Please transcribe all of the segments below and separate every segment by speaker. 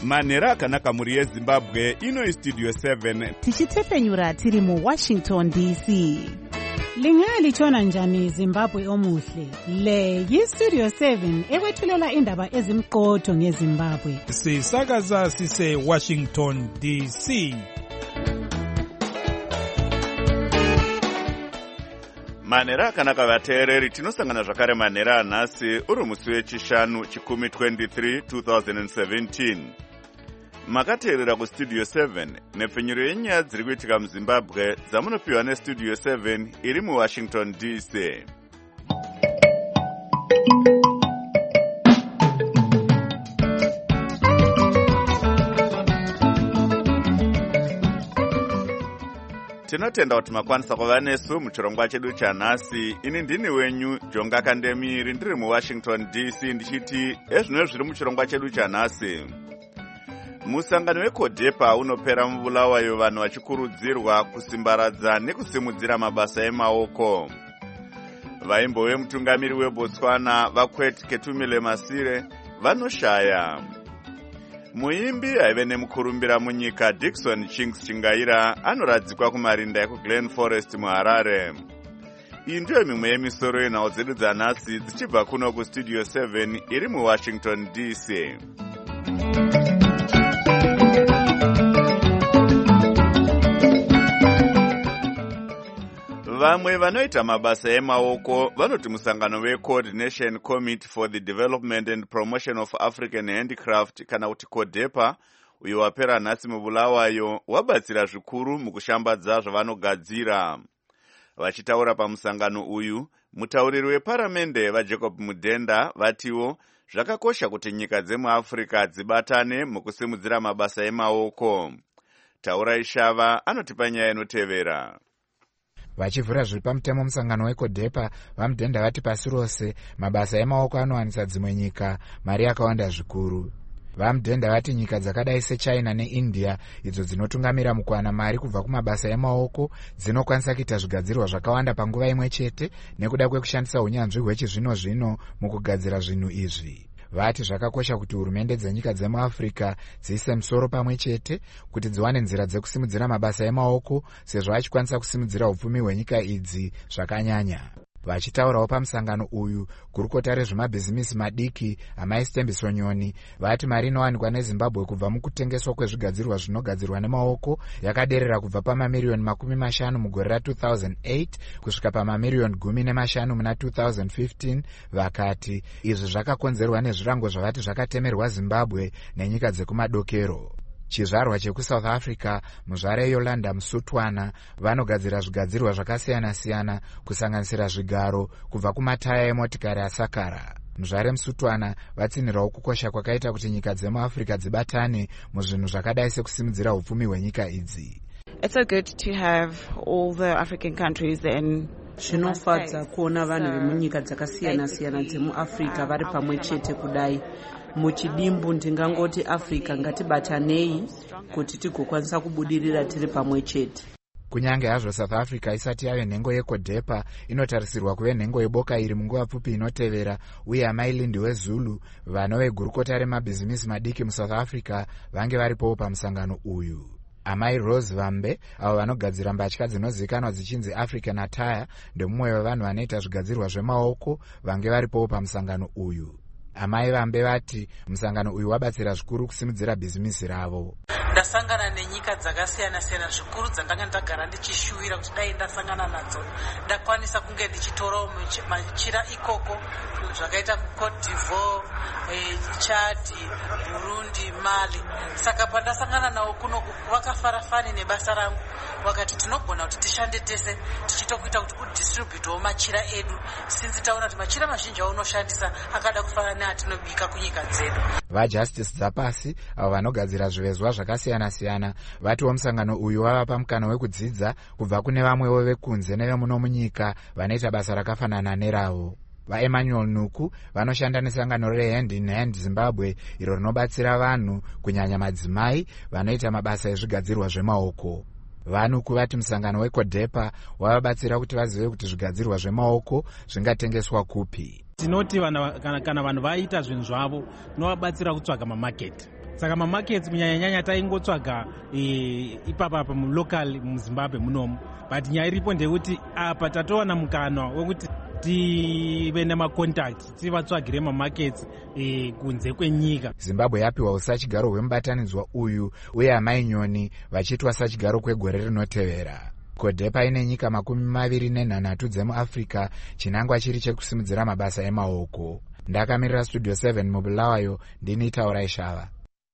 Speaker 1: Manhero akanaka muri yeZimbabwe, ino Studio 7.
Speaker 2: Tichitefenyura tiri mu Washington DC.
Speaker 3: Lingalitshona njani Zimbabwe omuhle? Le yi-Studio 7 ekwethulela indaba ezimqotho ngeZimbabwe.
Speaker 4: Sisakaza sise Washington DC.
Speaker 1: Manhero akanaka vateereri, tinosangana zvakare manhero anhasi uri musi wechishanu chikumi 23 2017. Makateerera kuStudio 7 nepfenyuro yenyaya dziri kuitika muZimbabwe dzamunopiwa neStudio 7 iri muWashington DC. Tinotenda kuti makwanisa kuva nesu muchirongwa chedu chanhasi. Ini ndini wenyu Jonga Kandemiri, ndiri muWashington DC, ndichiti ezvino zviri muchirongwa chedu chanhasi. Musangano weCODEPA unopera mubulawayo vanhu vachikurudzirwa kusimbaradza nekusimudzira mabasa emaoko. Vaimbo vemutungamiri weBotswana vakwet Ketumile Masire vanoshaya. Muimbi aive nemukurumbira munyika Dickson Chinks Chingaira anoradzikwa kumarinda ekuGlen Forest muHarare. Iyi ndiyo mimwe yemisoro yenhau dzedu dzanhasi dzichibva kuno kuStudio 7 iri muWashington DC. Vamwe vanoita mabasa emaoko vanoti musangano weCoordination Committee for the Development and Promotion of African Handicraft kana kuti CODEPA uyo wapera nhasi mubulawayo wabatsira zvikuru mukushambadza zvavanogadzira. Vachitaura pamusangano uyu, mutauriri weparamende vaJacob Mudenda vatiwo zvakakosha kuti nyika dzemuAfrica dzibatane mukusimudzira mabasa emaoko. Taura Ishava anotipa nyaya inotevera.
Speaker 5: Vachivhura zviri pamutemo musangano weCODEPA, vaMudenda vati pasi rose mabasa emaoko anowanisa dzimwe nyika mari yakawanda zvikuru. VaMudenda vati nyika dzakadai seChina neIndia idzo dzinotungamira mukuwana mari kubva kumabasa emaoko dzinokwanisa kuita zvigadzirwa zvakawanda panguva imwe chete nekuda kwekushandisa unyanzvi hwechizvino-zvino mukugadzira zvinhu izvi. Vati zvakakosha kuti hurumende dzenyika dzemuAfrica dziise musoro pamwe chete kuti dziwane nzira dzekusimudzira mabasa emaoko sezvo achikwanisa kusimudzira upfumi hwenyika idzi zvakanyanya. Vachitaurawo pamusangano uyu, gurukota rezvemabhizimisi madiki Amai Stembiso Nyoni vati mari inowanikwa neZimbabwe kubva mukutengeswa kwezvigadzirwa zvinogadzirwa nemaoko yakaderera kubva pamamiriyoni 50 mugore ra2008 kusvika pamamiriyoni 15 muna 2015. Vakati izvi zvakakonzerwa nezvirango zvavati zvakatemerwa Zimbabwe nenyika dzekumadokero. Chizvarwa chekuSouth Africa, muzvare Yolanda Musutwana, vanogadzira zvigadzirwa zvakasiyana-siyana kusanganisira zvigaro kubva kumataya emotikari asakara. Muzvare Musutwana vatsinirawo kukosha kwakaita kuti nyika dzemuAfrica dzibatane muzvinhu zvakadai sekusimudzira upfumi hwenyika idzi.
Speaker 2: It's so good to have all the African countries in.
Speaker 6: Zvinofadza kuona vanhu vemunyika dzakasiyana-siyana dzemuAfrica vari pamwe chete kudai. Muchidimbu ndingangoti Africa ngatibatanei kuti tigokwanisa kubudirira tiri pamwe chete.
Speaker 5: Kunyange hazvo South Africa isati yave nhengo yeCODEPA, inotarisirwa kuve nhengo yeboka iri munguva pfupi inotevera, uye Amai Lindi weZulu, vano vegurukota remabhizimisi madiki muSouth Africa, vange varipowo pamusangano uyu. Amai Rose Vambe, avo vanogadzira mbatya dzinozivikanwa dzichinzi African Attire, ndemumwe wevanhu vanoita zvigadzirwa zvemaoko, vange varipowo pamusangano uyu. Amai Vambe vati musangano uyu wabatsira zvikuru kusimudzira bhizimisi ravo.
Speaker 7: Ndasangana nenyika dzakasiyana-siyana zvikuru dzandanga ndagara ndichishuwira kuti dai ndasangana nadzo ndakwanisa kunge ndichitorawo machira ikoko zvakaita kuCote d'Ivoire, Chad, Burundi, Mali. Saka pandasangana nawo kuno vakafarafani nebasa rangu, wakati tinogona kuti tishande tese tichitokuita kuti kudistributewo machira edu, since taona kuti machira mazhinji aunoshandisa akada kufanana neatinobika kunyika dzedu.
Speaker 5: VaJustice Dzapasi, avo vanogadzira zvivezwa zvakasiyana-siyana, vatiwo musangano uyu wava pamukana wekudzidza kubva kune vamwewo vekunze nevemuno munyika vanoita basa rakafanana neravo. VaEmmanuel Nuku vanoshanda nesangano reHand in Hand Zimbabwe, iro rinobatsira vanhu kunyanya madzimai vanoita mabasa ezvigadzirwa zvemaoko. Vanuku vati musangano weCODEPA wavabatsira kuti vazive kuti zvigadzirwa zvemaoko zvingatengeswa kupi.
Speaker 4: Tinoti kana vanhu vaita zvinhu zvavo, tinovabatsira kutsvaga mamaketi. saka mamarkets kunyanyanyanya taingotsvaga ipapa mulocal muzimbabwe munomu, but nyaya iripo ndekuti apa tatowana mukana wekuti tive nemacontact tivatsvagire mamarkets kunze kwenyika.
Speaker 5: Zimbabwe yapiwa usachigaro hwemubatanidzwa uyu uye amai Nyoni vachiitwa sachigaro kwegore rinotevera. Kodepa ine nyika 23 dzemuAfrica, chinangwa chiri chekusimudzira mabasa emaoko. Ndakamirira Studio 7 mubulawayo, ndini Taurai Shava.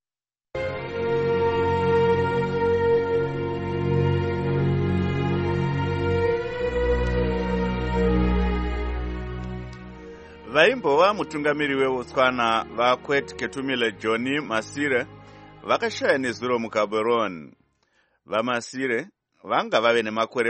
Speaker 1: Vaimbova mutungamiri weBotswana vakwet Ketumile John Masire vakashaya nezuro muGaborone. VaMasire vanga vave nemakore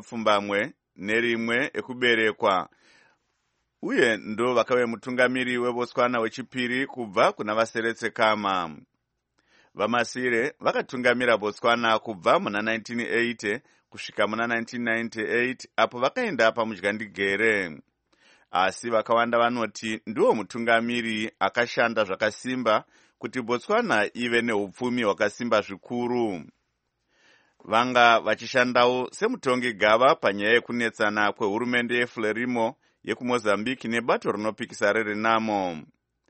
Speaker 1: 21 ekuberekwa, uye ndo vakave mutungamiri weBotswana wechipiri kubva kuna vaSeretsekama. VaMasire vakatungamira Botswana kubva muna 1980 kusvika muna 1998 apo vakaenda pamudyandigere. Asi vakawanda vanoti ndiwo mutungamiri akashanda zvakasimba kuti Botswana ive neupfumi hwakasimba zvikuru. Vanga vachishandawo semutongi gava panyaya yekunetsana kwehurumende yeFrelimo yekuMozambique nebato rinopikisa reRenamo.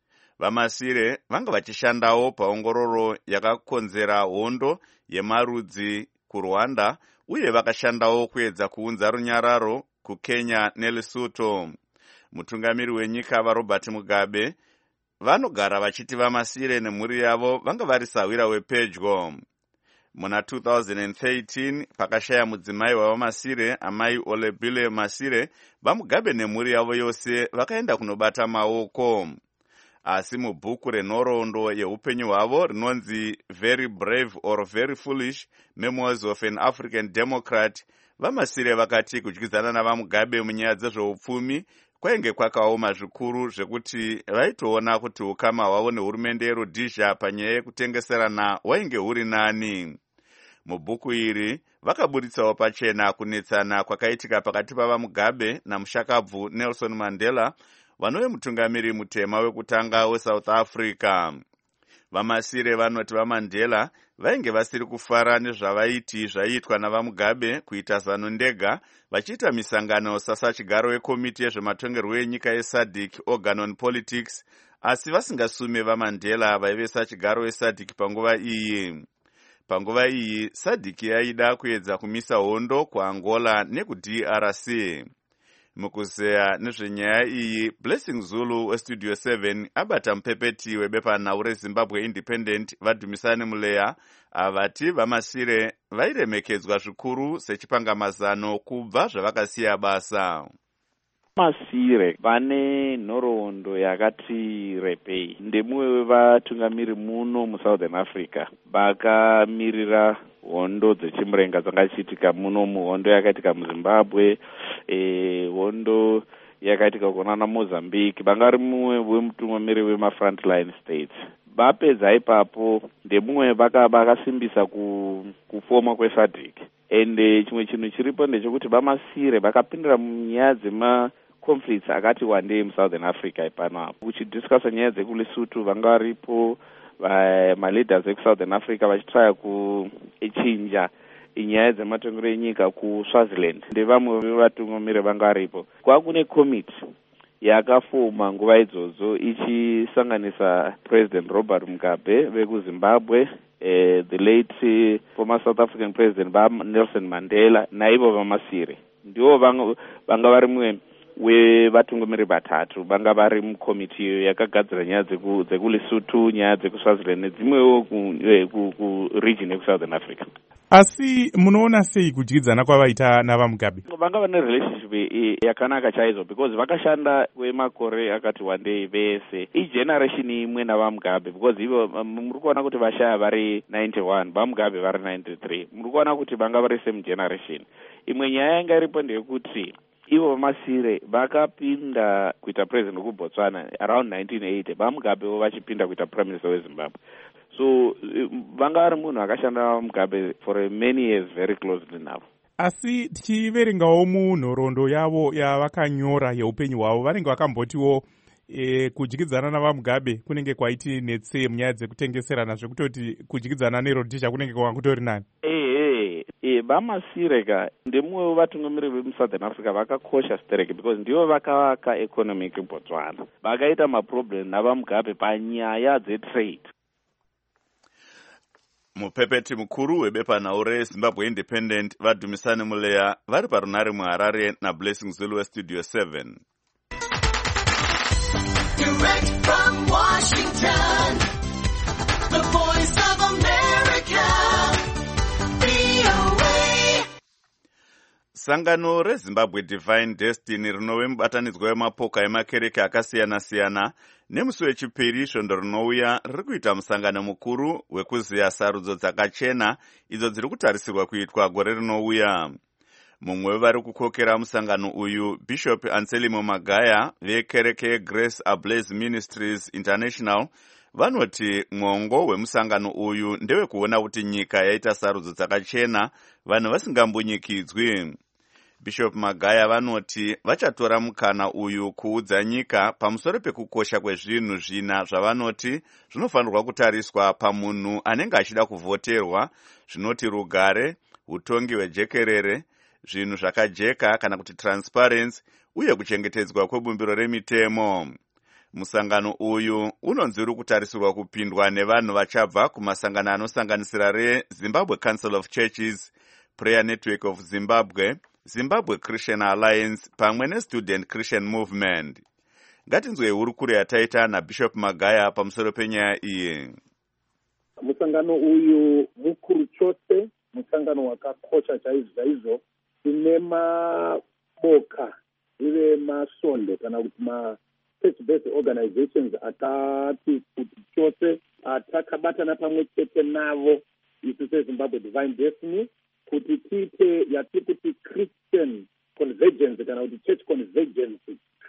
Speaker 1: VaMasire vanga vachishandawo paongororo yakakonzera hondo yemarudzi kuRwanda, uye vakashandawo kuedza kuunza runyararo kuKenya neLesotho. Mutungamiri wenyika vaRobert Mugabe vanogara vachiti VaMasire nemhuri yavo vanga vari sawira wepedyo. Muna 2013 pakashaya mudzimai wavaMasire, amai Olebile Masire, vaMugabe nemhuri yavo yose vakaenda kunobata maoko. Asi mubhuku renhoroondo yeupenyu hwavo rinonzi Very Brave or Very Foolish Memoirs of an African Democrat, VaMasire vakati kudyidzana navaMugabe munyaya dzezveupfumi kwainge kwakaoma zvikuru zvekuti vaitoona kuti ukama hwavo nehurumende yeRhodesia panyaya yekutengeserana hwainge huri nani. Mubhuku iri vakaburitsawo pachena kunetsana kwakaitika pakati pavaMugabe namushakabvu Nelson Mandela, vanove mutungamiri mutema wekutanga weSouth Africa. VaMasire vanoti vaMandela vainge vasiri kufara nezvavaiti zvaiitwa navaMugabe kuita zano ndega, vachiita misangano sasachigaro wekomiti yezvematongerwo enyika yeSADC Organ on Politics, asi vasingasume vaMandela vaive sachigaro weSADC panguva iyi. Panguva iyi SADC yaida kuedza kumisa hondo kuAngola nekuDRC. Mukuzeya nezvenyaya iyi, Blessing Zulu weStudio 7 abata mupepeti webepanhau reZimbabwe Independent Vadumisani Muleya avati VaMasire vairemekedzwa zvikuru sechipangamazano kubva zvavakasiya basa.
Speaker 8: Masire vane nhoroondo yakati rebei. Ndemumwe wevatungamiri muno muSouthern Africa vakamirira hondo dzechimurenga dzangachiitika muno muhondo yakaitika muZimbabwe, hondo yakaitika kunana Mozambique. Vanga ri mumwe wemutungamiri wema-frontline states. Vapedza ipapo ndemumwe vakasimbisa kufoma kweSADC. Ende chimwe chinhu chiripo ndechekuti VaMasire vakapindira munyaya conflicts akati wandei muSouthern Africa ipano apo. Kuchidiscussa nyaya dzekuLesotho vanga varipo ma-leaders ekusouthern Africa vachitraya kuchinja nyaya dzematongero enyika kuSwaziland. Ndevamwe vevatungamiri vanga varipo. Kwakune committee yakafoma nguva idzodzo ichisanganisa President Robert Mugabe vekuZimbabwe, the late former South African President Nelson Mandela naivo VaMasire. Ndivo vanga vari mumwe wevatungamiri vatatu vanga vari mukomiti yakagadzira nyaya dzekuLesotho, nyaya dzekuSwaziland nedzimwewo kuregion yekusouthern Africa.
Speaker 9: Asi munoona sei kudyidzana kwavaita navaMugabe?
Speaker 8: Vanga vane relationship yakanaka chaizvo because vakashanda kwemakore akati wandei vese. Igeneration imwe navaMugabe because ivo muri kuona kuti vashaya vari 91, vaMugabe vari 93. Muri kuona kuti vanga vari same generation. Imwe nyaya yanga iripo ndeyekuti ivo VaMasire vakapinda kuita president wekuBotswana around 1980, vaMugabewo vachipinda kuita prime minister weZimbabwe. So vanga vari munhu akashanda Mugabe for many years very closely now.
Speaker 9: Asi tichiverengawo munhoroondo yavo yavakanyora yeupenyu hwavo vanenge vakambotiwo kudyidzana navamugabe kunenge kwaiti netsei munyaya dzekutengeserana zvekutoti kudyidzana nerodhisha kunenge kwakutori nani?
Speaker 8: Vamasireka ndemumwe vatungamiri vemusouthern Africa vakakosha stereke because ndivo vakavaka economic Botswana, vakaita maproblem navamugabe panyaya dzetrade.
Speaker 1: Mupepeti mukuru webepanhau reZimbabwe Independent vadhumisani muleya vari parunare muHarare naBlessing Zulu weStudio 7.
Speaker 10: Direct from Washington, the voice of America, VOA.
Speaker 1: Sangano reZimbabwe Divine Destiny rinove mubatanidzwa wemapoka emakereke akasiyana-siyana nemusi wechipiri svondo rinouya riri kuita musangano mukuru wekuziya sarudzo dzakachena idzo dziri kutarisirwa kuitwa gore rinouya. Mumwe wevari kukokera musangano uyu, Bishop Anselmo Magaya vekereke Grace Ablaze Ministries International, vanoti mwongo wemusangano uyu ndewekuona kuti nyika yaita sarudzo dzakachena vanhu vasingambunyikidzwi. Bishop Magaya vanoti vachatora mukana uyu kuudza nyika pamusoro pekukosha kwezvinhu zvina zvavanoti zvinofanirwa kutariswa pamunhu anenge achida kuvhoterwa, zvinoti rugare, utongi hwejekerere, zvinhu zvakajeka kana kuti transparency, uye kuchengetedzwa kwebumbiro remitemo. Musangano uyu unonzi uri kutarisirwa kupindwa nevanhu vachabva kumasangano anosanganisira reZimbabwe Council of Churches, Prayer Network of Zimbabwe, Zimbabwe Christian Alliance pamwe neStudent Christian Movement. Ngatinzwe hurukuro yataita naBishop Magaya pamusoro penyaya iyi.
Speaker 11: Musangano uyu mukuru chose, musangano wakakosha chaizvo, ine maboka, ive masonde kana kuti ma-church-based organizations atati kuti chose atakabatana pamwe chete navo isu seZimbabwe Divine Destiny kuti tiite yatiri kuti Christian convergence kana kuti church convergence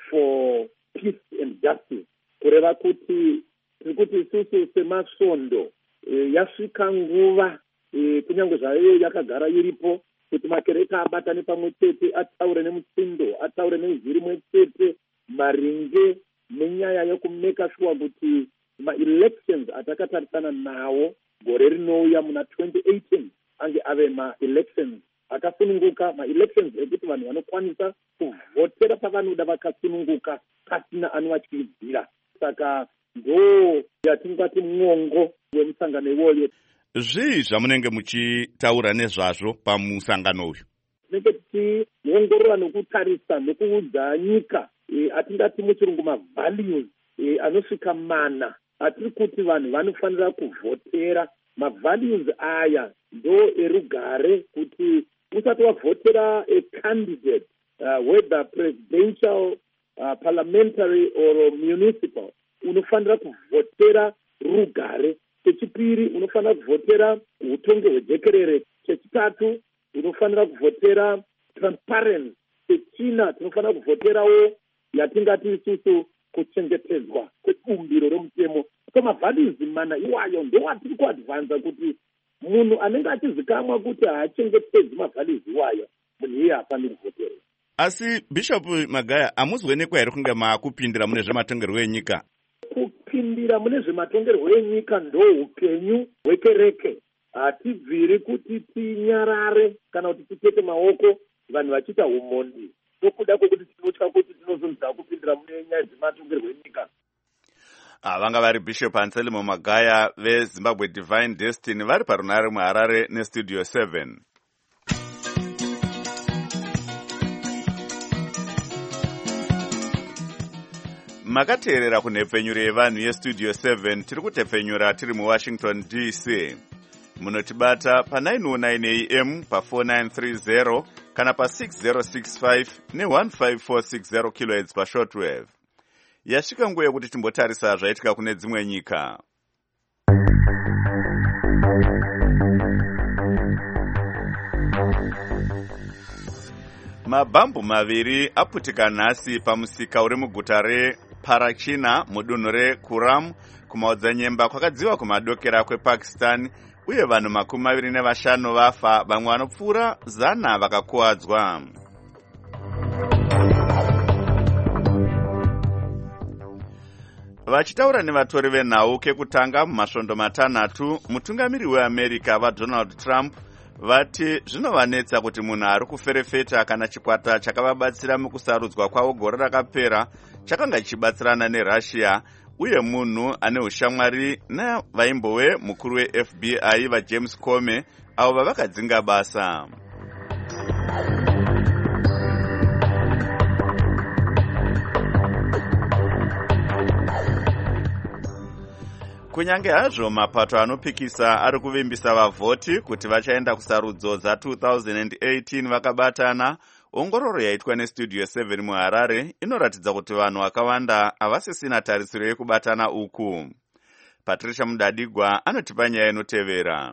Speaker 11: for peace and justice, kureva kuti tiri kuti isusu semasondo yasvika nguva kunyange zvayo yakagara iripo kuti makereke abatane pamwe chete, ataure nemutsindo, ataure nenzwi rimwe chete maringe nenyaya yokumeka sure kuti ma-elections atakatarisana nawo gore rinouya muna 2018 ange ave ma-elections akasununguka, ma-elections ekuti vanhu vanokwanisa kuvhotera pavanoda vakasununguka pasina anovatyidzira. Saka ndo yatingati mwongo wemusangano iwoyo.
Speaker 1: Zvii zvamunenge muchitaura nezvazvo pamusangano uyu?
Speaker 11: Tinenge tichiongorora nokutarisa nokuudza nyika atingati muchirungu ma-values anosvika mana atiri kuti vanhu vanofanira kuvhotera. Ma-values aya ndo erugare kuti usati wavhotera a-candidate whether presidential, parliamentary or municipal, unofanira kuvhotera rugare. Chechipiri unofanira kuvhotera utongi hwejekerere. Chechitatu unofanira kuvhotera transparency. Chechina tinofanira kuvhoterawo yatingati isusu kuchengetedzwa kwebumbiro remutemo. So mavalues mana iwayo ndowatiri kuadvanza kuti munhu anenge achizikamwa kuti haachengetedzi mavalues iwayo munhu iye hafaniri kuvhoterwa.
Speaker 1: Asi Bishop Magaya, hamuzionekwa here kunge maakupindira mune zvematongerwo enyika?
Speaker 11: Kupindira mune zvematongerwo enyika ndo upenyu hwekereke. Hatibviri kuti tinyarare kana kuti tipete maoko vanhu vachiita umondi nokuda kwekuti tinotya kuti tinozonza kupindira mune nyaya dzematongerwo enyika.
Speaker 1: Vanga vari Bishop Anselmo Magaya veZimbabwe Divine Destiny vari parunare muHarare neStudio 7. Makateerera kunhepfenyuro yevanhu yeStudio 7 tiri kutepfenyura tiri muWashington DC. Munotibata pa909 AM pa4930 kana pa6065 ne15460 kHz pashortwave. Yasvika nguva yekuti timbotarisa zvaitika kune dzimwe nyika. Mabhambu maviri aputika nhasi pamusika uri muguta reParachina mudunhu reKuram kumaodzanyemba kwakadziva kumadokera kwePakistan, uye vanhu 25 vafa, vamwe vanopfuura 100 vakakuwadzwa. Vachitaura nevatori venhau kekutanga mumasvondo matanhatu, mutungamiri weAmerica vaDonald Trump vati zvinovanetsa kuti munhu ari kuferefeta kana chikwata chakavabatsira mukusarudzwa kwavo gore rakapera chakanga chichibatsirana neRussia, uye munhu ane ushamwari navaimbove mukuru weFBI vaJames Comey avo vavakadzinga basa. Kunyange hazvo mapato anopikisa ari kuvimbisa vavhoti kuti vachaenda kusarudzo dza2018 vakabatana, ongororo yaitwa nestudio 7 muHarare inoratidza kuti vanhu vakawanda havasisina tarisiro yekubatana uku. Patricia Mudadigwa anotipa nyaya inotevera.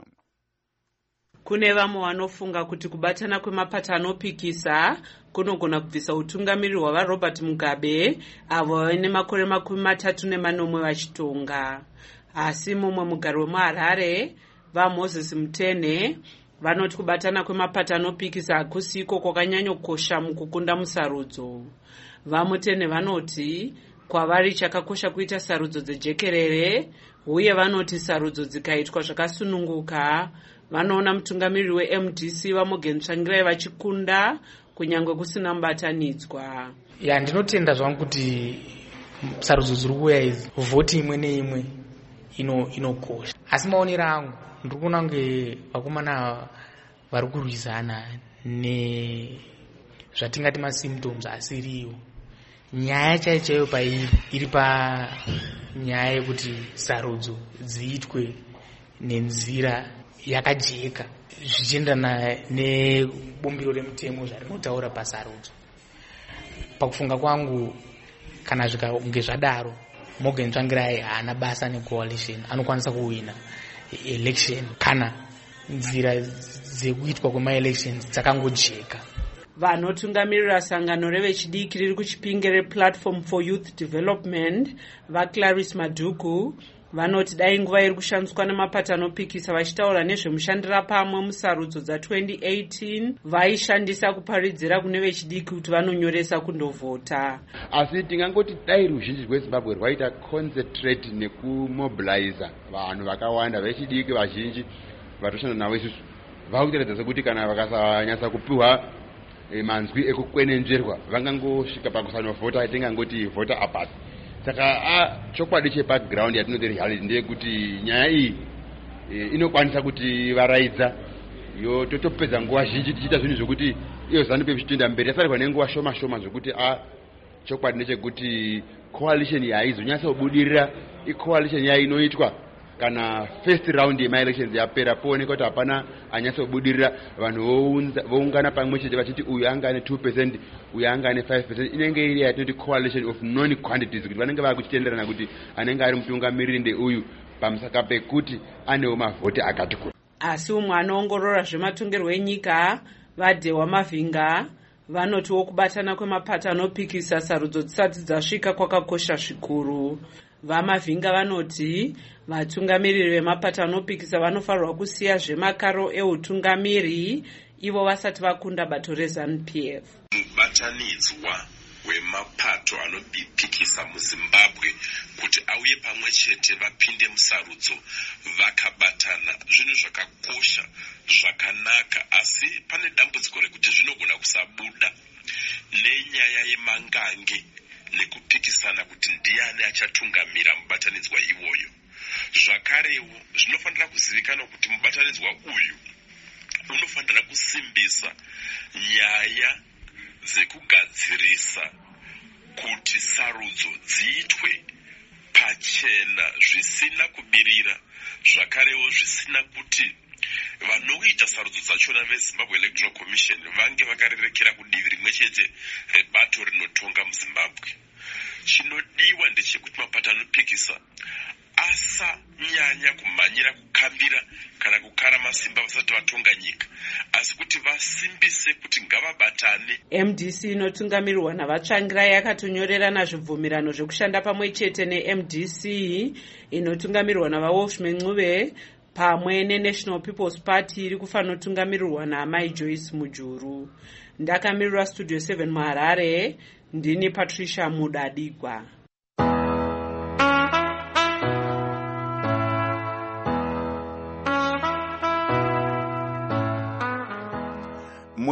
Speaker 6: Kune vamwe vanofunga kuti kubatana kwemapato anopikisa kunogona kubvisa utungamiri hwavaRobert Mugabe avo vane makore 34 vachitonga. Asi mumwe mugari wemuHarare vaMoses Mutene vanoti kubatana kwemapato anopikisa hakusiko kwakanyanyokosha mukukunda musarudzo. VaMutene vanoti kwavari chakakosha kuita sarudzo dzejekerere, uye vanoti sarudzo dzikaitwa zvakasununguka vanoona mutungamiri weMDC vaMorgan vachikunda kunyange kusina mubatanidzwa.
Speaker 12: Ndinotenda zvangu kuti sarudzo dziri kuuya idzi vhoti imwe neimwe inokosha. Asi maonero angu ndiri kuona kunge vakomana vari kurwisana nezvatingati masymptoms asiriwo. Nyaya chaiyo pairi iri panyaya yekuti sarudzo dziitwe nenzira yakajeka zvichiendana nebumbiro remutemo zvarinotaura pasarudzo. Pakufunga kwangu kana zvikange zvadaro Morgan Tsvangirai haana basa necoalition, anokwanisa kuwina election kana nzira dzekuitwa kwema-elections dzakangojeka.
Speaker 6: Vanotungamirira sangano revechidiki riri kuchipinge rePlatform for Youth Development vaClarice Maduku vanoti dai nguva iri kushandiswa nemapato anopikisa vachitaura nezvemushandira pamwe musarudzo dza2018 vaishandisa kuparidzira kune vechidiki kuti vanonyoresa kundovhota.
Speaker 13: Asi tingangoti dai ruzhinji rweZimbabwe rwaita concentrate nekumobiliza vanhu vakawanda vechidiki vazhinji vatoshanda navo isusu, vakuteredza sekuti kana vakasanyasa kupiwa manzwi ekukwenenzverwa vangangosvika pakusanovhota, tingangoti vhota apasi. Saka chokwadi chepaground yatinoti reality ndeyekuti nyaya iyi inokwanisa kuti varaidza totopedza nguva zhinji tichiita zvinhu zvokuti iyo ZANU-PF ichitoenda mberi yasarirwa nenguva shoma shoma zvokuti chokwadi ndechekuti coalition haizonyatsa kubudirira icoalition inoitwa kana first round yema-elections yapera pooneka kuti hapana anyatsa kubudirira, vanhu voungana pamwe chete vachiti uyu anga ane 2%, uyu anga ane 5%. Inenge iri yatinoti coalition of non-quantities, kuti vanenge vakuchitenderana kuti anenge ari mutungamiriri ndeuyu pamusaka pekuti anewo mavhoti akati kuti.
Speaker 6: Asi umwe anoongorora zvematongerwo enyika vaDhewa Mavhinga vanotiwo kubatana kwemapato anopikisa sarudzo dzisati dzasvika kwakakosha zvikuru. VaMavhinga vanoti vatungamiriri vemapato anopikisa vanofanirwa kusiya zvemakaro eutungamiri ivo vasati vakunda bato reZANU-PF.
Speaker 14: Mubatanidzwa wemapato anopikisa muZimbabwe kuti auye pamwe chete vapinde musarudzo vakabatana zvinhu zvakakosha zvakanaka, asi pane dambudziko rekuti zvinogona kusabuda nenyaya yemangange nekupikisana kuti ndiani achatungamira mubatanidzwa iwoyo. Zvakarewo zvinofanira kuzivikanwa kuti mubatanidzwa uyu unofanira kusimbisa nyaya dzekugadzirisa kuti sarudzo dziitwe pachena zvisina kubirira, zvakarewo zvisina kuti vanoita sarudzo dzachona veZimbabwe Electoral Commission vange vakarerekera kudivi rimwe chete rebato rinotonga muZimbabwe. Chinodiwa ndechekuti mapato anopikisa asanyanya kumhanyira kukambira kana kukara masimba vasati vatonga nyika, asi kuti vasimbise kuti ngavabatane.
Speaker 6: MDC inotungamirirwa navaTsvangirai yakatonyorera nazvibvumirano zvekushanda pamwe chete neMDC inotungamirirwa navaWolfman Ncube pamwe neNational People's Party iri kufanotungamirirwa naMai Joyce Mujuru. Ndakamirira Studio 7 muHarare, ndini Patricia Mudadigwa.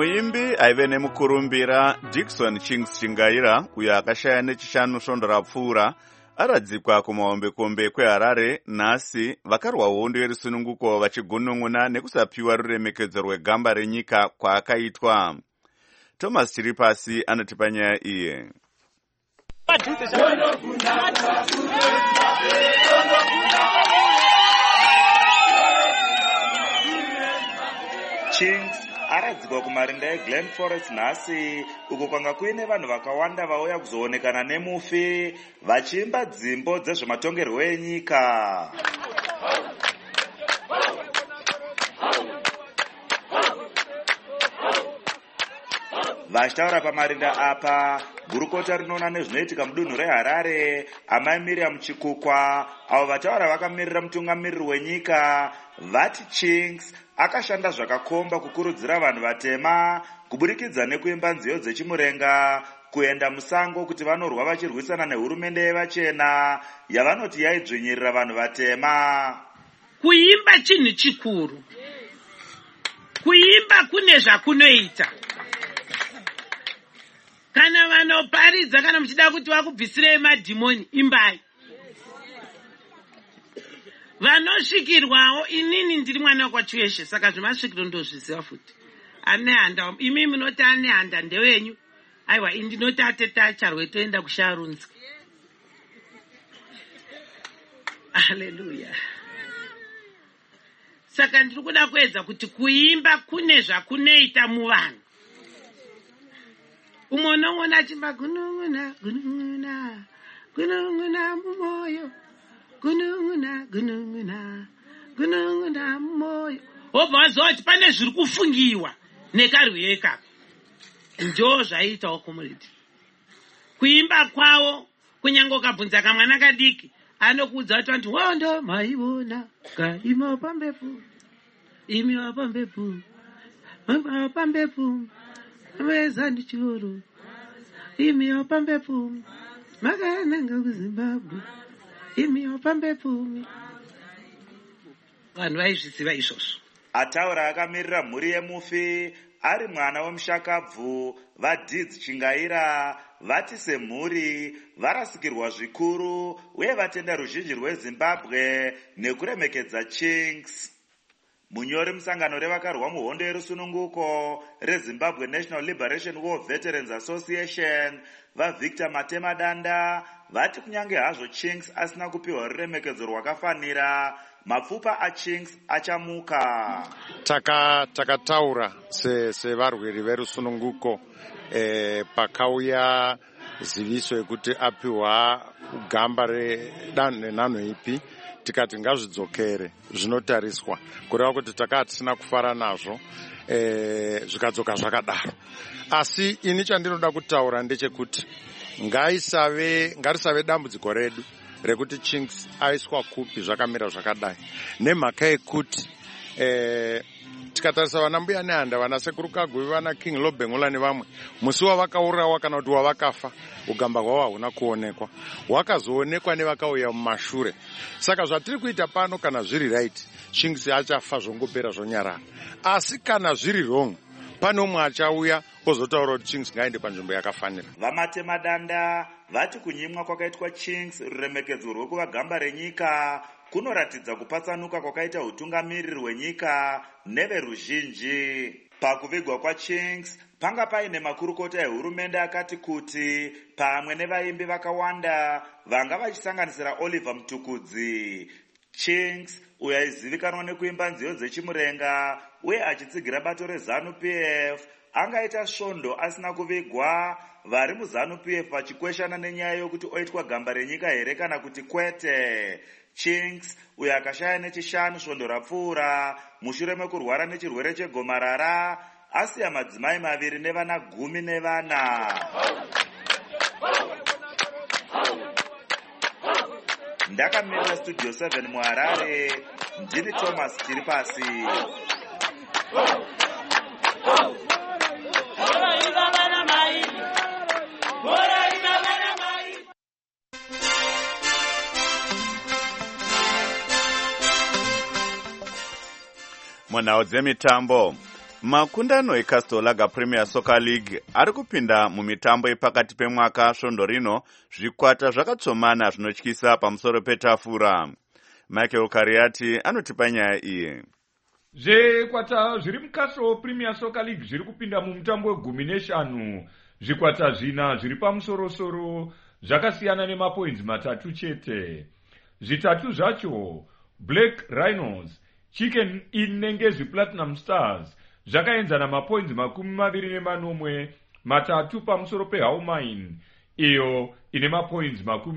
Speaker 1: muimbi aive nemukurumbira Dickson Chinks Chingaira uyo akashaya nechishanu svondo rapfuura aradzikwa kumahombekombe kweHarare nhasi. vakarwa hondo yerusununguko vachigunun'una nekusapiwa ruremekedzo rwegamba renyika kwaakaitwa. Thomas Chiripasi anotipa nyaya iye.
Speaker 15: Chinks aradzikwa kumarinda eGlen Forest nhasi, uko kwanga kuine vanhu vakawanda vauya kuzoonekana nemufi vachiimba dzimbo dzezvematongerwo enyika. Vachitaura pamarinda apa, gurukota rinoona nezvinoitika mudunhu reHarare, amai Miriam Chikukwa, avo vataura vakamirira mutungamiriri wenyika, vati Chinks akashanda zvakakomba kukurudzira vanhu vatema kuburikidza nekuimba nziyo dzechimurenga kuenda musango kuti vanorwa vachirwisana nehurumende yevachena yavanoti yaidzvinyirira vanhu vatema.
Speaker 16: Kuimba chinhu chikuru, kuimba kune zvakunoita. Kana vanoparidza kana muchida kuti vakubvisirei madhimoni, imbai. Vanosvikirwawo, inini ndiri mwana wakwachuyeshe, saka zvemasvikiro ndozviziva futi. Ane handa, imi munoti ane handa ndewenyu. Aiwa, indinoti ateta charwe toenda kusharunzi. Haleluya. Saka ndiri kuda kuedza kuti kuimba kune zvakunoita muvanhu. Umonongona achimba gununguna, gununguna, gununguna mumoyo. Gununguna, gununguna, gununguna mumoyo. Obva wazoti pane zviri kufungiwa nekarwiyo ikako. Ndo zvaitawo community. Kuimba kwawo, kunyange ukabvunza kamwana kadiki, anokuudza kuti vantu wondo maivona, kaima pambepo, imi wapambepo, mama wapambepo, ameza ndichoro, imi wapambepo, makananga kuZimbabwe. Imi wapambepo. Vanhu vaizviziva izvozvo.
Speaker 15: Ataura akamirira mhuri yemufi ari mwana wemushakabvu, vaDeeds Chingaira, vati semhuri varasikirwa zvikuru uye vatenda ruzhinji rweZimbabwe nekuremekedza Chinks. Munyori musangano revakarwa muhondo yerusununguko reZimbabwe National Liberation War Veterans Association, vaVictor Matema Danda, vati kunyange hazvo Chinks asina kupiwa ruremekedzo rwakafanira, mapfupa aChinks achamuka.
Speaker 17: Takataura sevarweri verusununguko pakauya ziviso yekuti apiwa gamba redanho nenhanho ipi, tikati ngazvidzokere zvinotariswa, kureva kuti takati tisina kufara nazvo zvikadzoka zvakadaro. Asi ini chandinoda kutaura ndechekuti ngarisave dambudziko redu rekuti Chinks aiswa kupi zvakamira zvakadai, nemhaka yekuti tikatarisa vana mbuya nehanda, vana sekuru Kagwe, vana King Lobengula nevamwe, musi wavakaurawa kana kuti wavakafa ugamba hwavo hahuna kuonekwa, hwakazoonekwa nevakauya mumashure. Saka zvatiri kuita pano, kana zviri right, Chinks achafa zvongopera zvonyarara. Asi kana zviri wrong, pane umwe achauya ozotaura kuti Chinks ngaende panzvimbo yakafanira.
Speaker 15: Vamatema Danda vati kunyimwa kwakaitwa Chinks ruremekedzo rwekuva gamba renyika kunoratidza kupatsanuka kwakaita utungamiriri hwenyika neveruzhinji. Pakuvigwa kwaChinks panga paine makurukota ehurumende akati kuti pamwe nevaimbi vakawanda vanga vachisanganisira Oliver Mtukudzi. Chinks uyo aizivikanwa nekuimba nziyo dzechimurenga uye achitsigira bato reZANU-PF angaita svondo asina kuvigwa, vari muZANU-PF vachikweshana nenyaya yokuti oitwa gamba renyika here kana kuti kwete. Chinks uyo akashaya nechishanu svondo rapfuura mushure mekurwara nechirwere chegomarara, asiya madzimai 2 nevana 14. Ndakamirira Studio 7 muHarare, ndini Thomas Chiripasi.
Speaker 1: Munhau dzemitambo, Makundano eCastle Lager Premier Soccer League ari kupinda mumitambo ipakati pemwaka svondo rino, zvikwata zvakatsomana zvinotyisa pamusoro petafura. Michael Kariati anotipa nyaya iyi.
Speaker 18: Zvikwata zviri muCastle Premier Soccer League zviri kupinda mumutambo we15. Zvikwata zvina zviri pamusoro-soro zvakasiyana nemapoints 3 chete. Zvitatu zvacho Black Rhinos, Chicken Inn nenge zviPlatinum Stars zvakaenzana mapoints 24, 3 pamusoro peHowmine iyo ine mapoints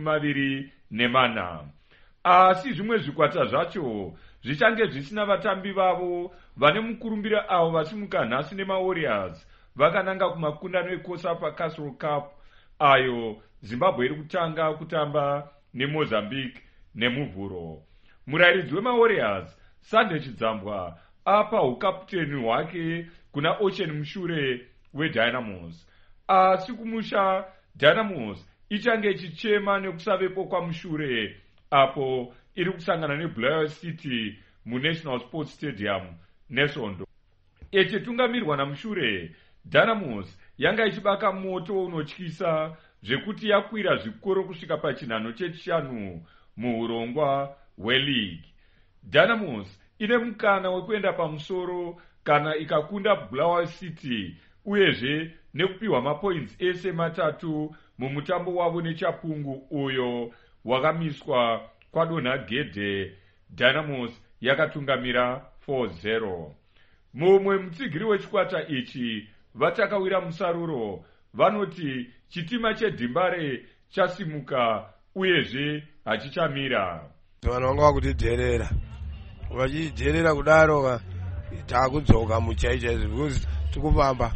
Speaker 18: 24. Asi zvimwe zvikwata zvacho zvichange zvisina vatambi vavo vane mukurumbira avo vasimuka nhasi nemaWarriors vakananga kumakundano eCOSAPA Castle Cup ayo Zimbabwe iri kutanga kutamba neMozambique nemuvhuro. Murairidzi wemaWarriors Sande Chidzambwa apa ukaputeni hwake kuna Ocean Mushure weDynamos. Asi kumusha Dynamos ichange ichichema nekusavepo kwaMushure apo iri kusangana neBlair City muNational Sports Stadium nesvondo. Ichitungamirirwa naMushure, Dynamos yanga ichibaka moto unotyisa zvekuti yakwira zvikoro kusvika pachinhano chechishanu muurongwa hweleague. Dynamos ine mukana wekuenda pamusoro kana ikakunda Blair City uyezve nekupiwa mapoints ese 3 mumutambo wavo nechapungu uyo wakamiswa kwadonha gedhe. Dynamos yakatungamira 4-0. Mumwe mutsigiri wechikwata ichi vatakawira musaruro vanoti chitima cheDimbare chasimuka uyezve hachichamira.
Speaker 19: Vanhu vanga vakutidherera, vachidherera kudaro takudzoka muchaichaizvo because tikufamba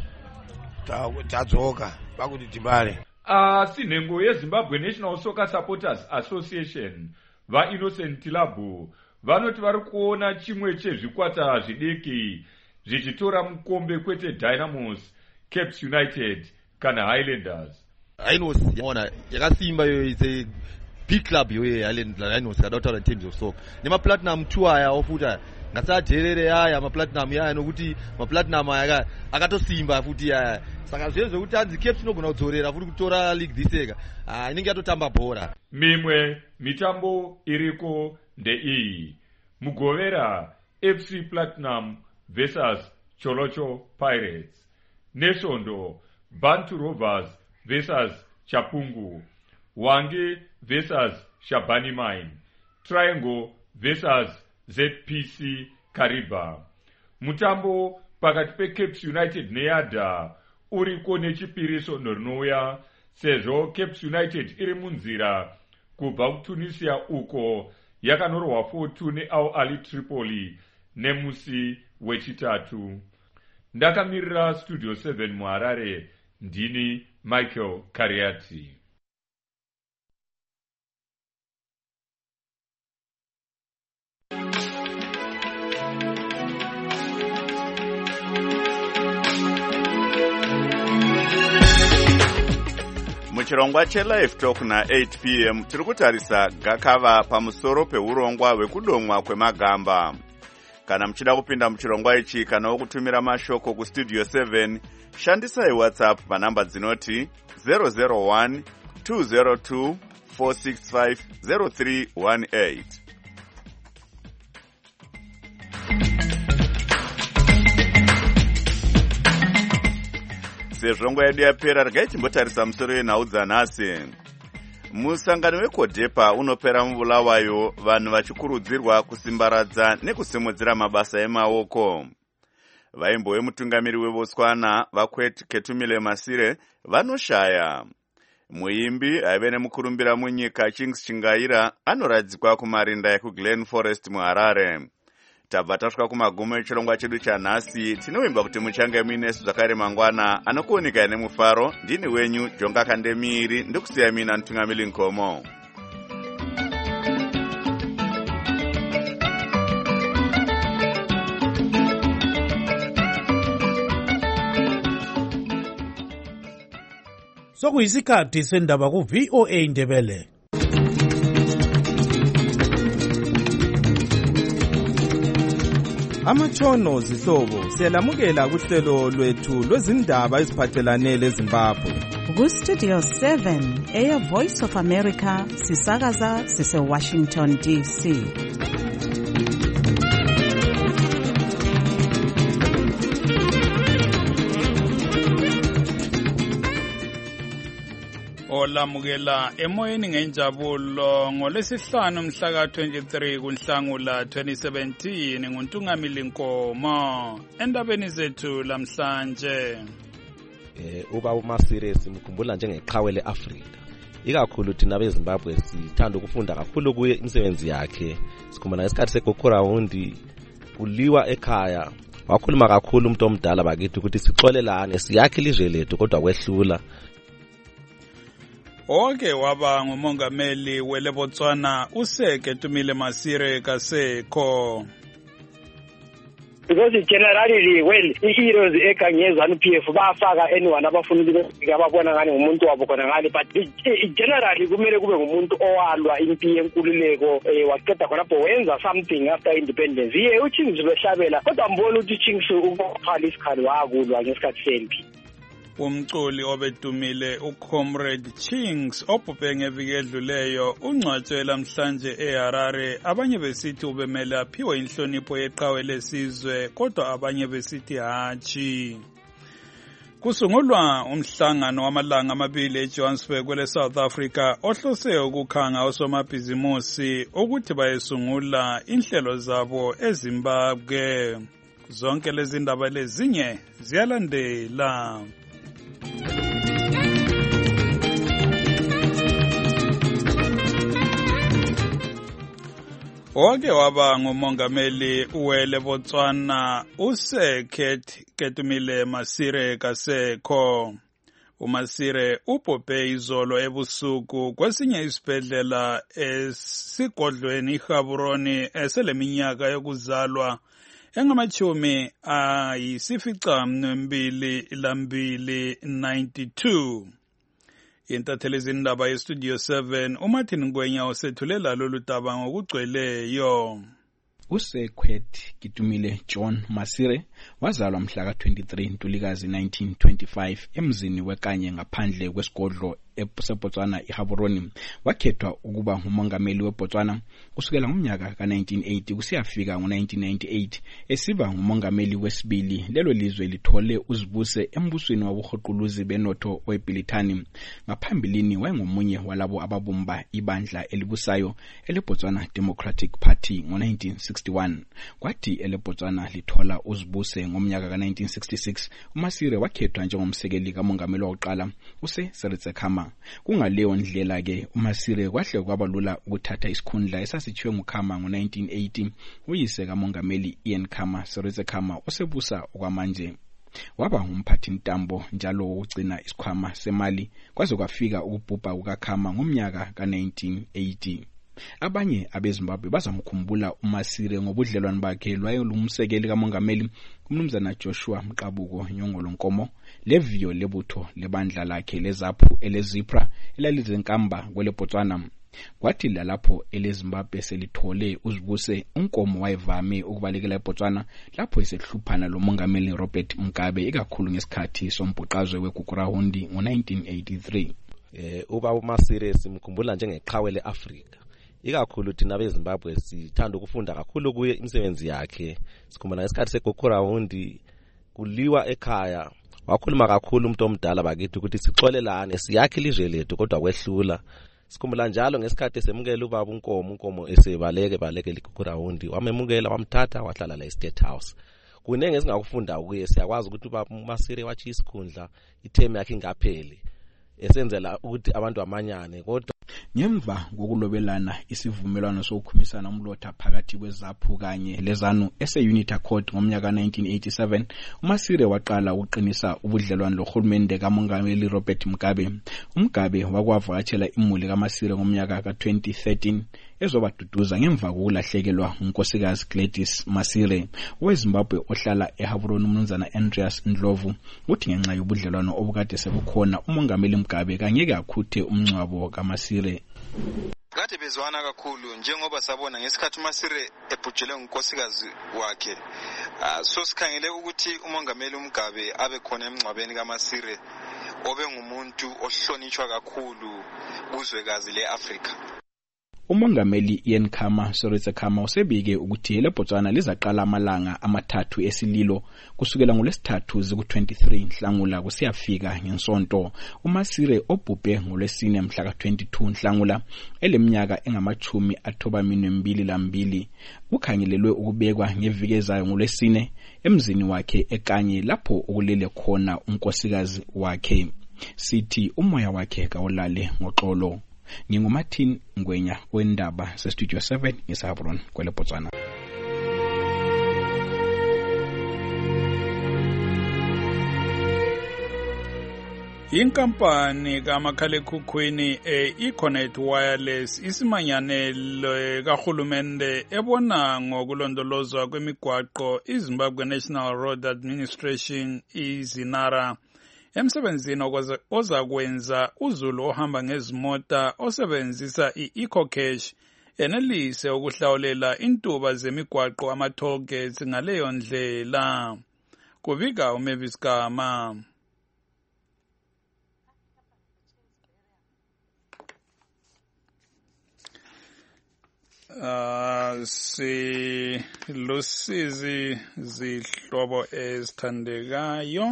Speaker 19: tadzoka pakuti Dimbare.
Speaker 18: Asi nhengo yeZimbabwe National Soccer Supporters Association vaInnocent Tilabu vanoti vari kuona chimwe chezvikwata zvidiki zvichitora mukombe kwete Dynamos, Cape United kana Highlanders.
Speaker 20: Rhinos yaona yakasimba yoise big club yoye Rhinos kadautaura in terms of soccer. Nemaplatinum tour aya ofuta ngasadherere yaya maplatinum yaya nokuti maplatinum aya akatosimba futi yaya. Saka zvezvo kuti anzi Cape inogona kudzorera futi kutora league this year. Inenge yatotamba bhora.
Speaker 18: Mimwe mitambo iriko ndeiyi. Mugovera FC Platinum versus Cholocho Pirates. Nesvondo Bantu Rovers versus Chapungu. Wange versus Shabani Mine. Triangle versus ZPC Kariba. Mutambo pakati peCape United neYada uriko nechipiri svondo rinouya sezvo Cape United iri munzira kubva kuTunisia uko yakanorwa 4-2 neAl Ahly Tripoli nemusi wechitatu. Ndakamirira Studio 7 muHarare, ndini Michael Kariati.
Speaker 1: Muchirongwa cheLive Talk na 8 p.m. tiri kutarisa gakava pamusoro peurongwa hwekudomwa kwemagamba. Kana muchida kupinda muchirongwa ichi kana kutumira mashoko kuStudio 7, shandisai WhatsApp panhamba dzinoti 001 202 465 0318. Sezvo nguva yedu yapera, regai timbotarisa musoro yenhau dzanhasi. Musangano weCODEPA unopera mubulawayo, vanhu vachikurudzirwa kusimbaradza nekusimudzira mabasa emaoko. Vaimbo vemutungamiri weBotswana vaKetumile Masire vanoshaya. Muimbi aive nemukurumbira munyika Kings Chingaira anoradzikwa kumarinda ekuGlen Forest muHarare. Tabva tasvika kumagumo echirongwa chedu chanhasi. Tinovimba kuti muchange muinesu zvakare mangwana. Anokuoneka nemufaro ndini wenyu Jonga Kandemiri, ndikusiya mina Ntungamili Nkomo.
Speaker 21: Sokuyisikhathi sendaba ku-VOA Ndebele.
Speaker 3: amatshono zihlobo siyalamukela kuhlelo lwethu lwezindaba eziphathelane leZimbabwe.
Speaker 22: Ku-Studio 7 Air Voice of America sisakaza sise-Washington DC.
Speaker 23: Olamukela emoyeni ngenjabulo ngolesihlanu mhla ka-23 kuNhlangula 2017 nguNtungamili Nkomo endabeni zethu lamhlanje.
Speaker 24: Uba uMasire simkhumbula njengeqhawe leAfrika. Ikakhulu thina beZimbabwe sithanda ukufunda kakhulu kuye imisebenzi yakhe. Sikhumbula ngesikhathi seGokurawundi kuliwa ekhaya. Wakhuluma kakhulu umuntu omdala bakithi ukuthi sixolelane siyakhe ilizwe lethu kodwa kwehlula.
Speaker 23: Oke waba ngumongameli weLebotswana uSeketumile Masire Kaseko.
Speaker 25: Because generally when i-heroes eKangezanu-PF bafaka anyone abafuna ukuthi ababona ngani ngumuntu wabo khona ngani, but generally kumele kube ngumuntu owalwa impi yenkululeko waqeda khonapho wenza something after independence. Ye uChings behlabela kodwa mbona ukuthi uChings ukuphala isikhali wakulwa ngesikhathi sempi.
Speaker 23: Umculi obedumile uComrade Chings obhubhe ngeviki edluleyo ungcwatshwe lamhlanje eHarare. Abanye besithi ubemele aphiwe inhlonipho yeqhawe lesizwe kodwa abanye besithi hatshi. Kusungulwa umhlangano wamalanga amabili eJohannesburg kwele-South Africa ohlose ukukhanga osomabhizimusi ukuthi bayesungula inhlelo zabo eZimbabwe. Zonke lezi ndaba lezinye ziyalandela. Oke waba ngumongameli weLebotswana uSeketumile Masire Kaseko. uMasire ubhubhe izolo ebusuku kwesinye isibhedlela esigodlweni iGaborone eseleminyaka yokuzalwa engamachumi ayisificaminwembili 92. Intatheli zindaba yeStudio 7 uMartin Ngwenya osethulela lolu daba ngokugcweleyo.
Speaker 26: uSeketumile John Masire wazalwa mhla ka-23 Ntulikazi 1925 emzini weKanye ngaphandle kwesigodlo eBotswana iGaborone. Wakhethwa ukuba ngumongameli weBotswana kusukela ngomnyaka ka-1980 kusiyafika ngo-1998 esiba ngumongameli wesibili. Lelo lizwe lithole uzibuse embusweni wabuhoquluzi benotho weBilitani. Ngaphambilini wayengomunye walabo ababumba ibandla elibusayo eleBotswana Democratic Party ngo-1961. Kwathi eleBotswana lithola uzibuse ngomnyaka ka-1966 uMasire wakhethwa njengomsekeli kamongameli wokuqala uSeritse Khama. Kungaleyo ndlela ke uMasire kwahle kwabalula ukuthatha isikhundla esasithiwe nguKhama ngo-1980 uyise kamongameli Ian Khama, Seritse Khama osebusa okwamanje. Waba ngumphathi ntambo njalo ukugcina isikhwama semali kwaze kwafika ukubhubha kukaKhama ngomnyaka ka-1980. Abanye abeZimbabwe bazamkhumbula uMasire ngobudlelwano bakhe lwayelumsekeli kamongameli umnumzana Joshua Mqabuko Nyongolo Nkomo. Leviyo lebutho lebandla lakhe lezaphu eleZipra elalizenkamba kweleBotswana. Kwathi lapho eleZimbabwe selithole uzibuse uNkomo wayevame ukubalekela eBotswana lapho esehluphana lomongameli Robert Mugabe ikakhulu ngesikhathi sombhuqazwe weGokurawundi ngo-1983.
Speaker 24: Uba uMasire simkhumbula njengeqhawe leAfrika. Ikakhulu thina beZimbabwe sithanda ukufunda kakhulu kuye imisebenzi yakhe. Sikhumbula ngesikhathi seGokurawundi kuliwa ekhaya. Wakhuluma kakhulu umuntu omdala bakithi ukuthi sixolelane siyakhe ilizwe lethu kodwa kwehlula. Sikhumbula njalo ngesikhathi esemukela ubaba uNkomo esebaleke iGokurawundi wamemukela wamthatha wahlala la eState House. Kunenge esingakufunda kuye siyakwazi ukuthi ubaba uMasire wathi isikhundla itheme yakhe ingapheli esenzela ukuthi abantu amanyane kodwa
Speaker 26: ngemva kokulobelana isivumelwano sokukhumisana umlotha phakathi kwezaphu kanye lezanu ese-Unity Accord ngomnyaka 1987 uMasire waqala ukuqinisa ubudlelwano lohulumende kamongameli Robert Mugabe. uMugabe wakwavakatshela imuli kaMasire ngomnyaka ka-2013 ezobaduduza ngemva kokulahlekelwa unkosikazi Gladys Masire. weZimbabwe ohlala eGaborone umnumzana Andreas Ndlovu uthi ngenxa yobudlelwano obukade sebukhona umongameli Mugabe kangeke akhuthe umncwabo kaMasire.
Speaker 27: That
Speaker 2: kade bezwana kakhulu njengoba sabona ngesikhathi uMasire ebhujele ngunkosikazi wakhe. So sikhangele ukuthi umongameli uMgabe abe khona emngcwabeni kaMasire obe ngumuntu ohlonitshwa kakhulu kuzwekazi leAfrika.
Speaker 26: Umongameli Ian Khama Soritsa Khama usebike ukuthi eleBotswana lizaqala amalanga amathathu esililo kusukela ngolwesithathu ziku-23 Nhlangula kusiyafika ngeNsonto. uMasire obhubhe ngolwesine mhla ka-22 Nhlangula eleminyaka engama-92 kukhangelelwe ukubekwa ngeviki ezayo ngolwesine emzini wakhe eKanye lapho ukulele khona unkosikazi wakhe. Sithi umoya wakhe kawulale ngoxolo. NginguMartin Ngwenya wendaba sestudio 7 ngeSahabron kweleBotswana.
Speaker 23: Inkampani kamakhalekhukhwini eConnect Wireless isimanyanelo kahulumende ebona ngokulondolozwa kwemigwaqo iZimbabwe National Road Administration iZinara emsebenzini ozakwenza uzulu ohamba ngezimota osebenzisa i-EcoCash enelise ukuhlawulela intuba zemigwaqo ama-toll gates ngaleyo ndlela. Kubika uMavis Gama. Silusizi zihlobo ezithandekayo.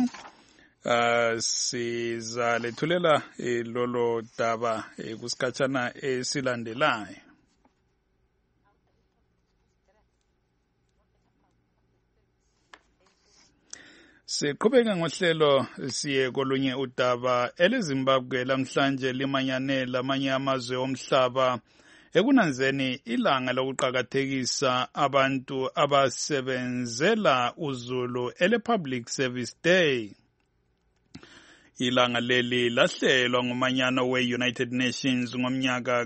Speaker 23: Sizalethulela lolo daba kusikhatshana esilandelayo. Siqhubeka ngohlelo siye kolunye udaba eleZimbabwe lamhlanje limanyanela amanye amazwe omhlaba ekunanzeni ilanga lokuqakathekisa abantu abasebenzela uzulu ele-Public Service Day. Ilanga leli lahlelwa ngumanyano we-United Nations ngomnyaka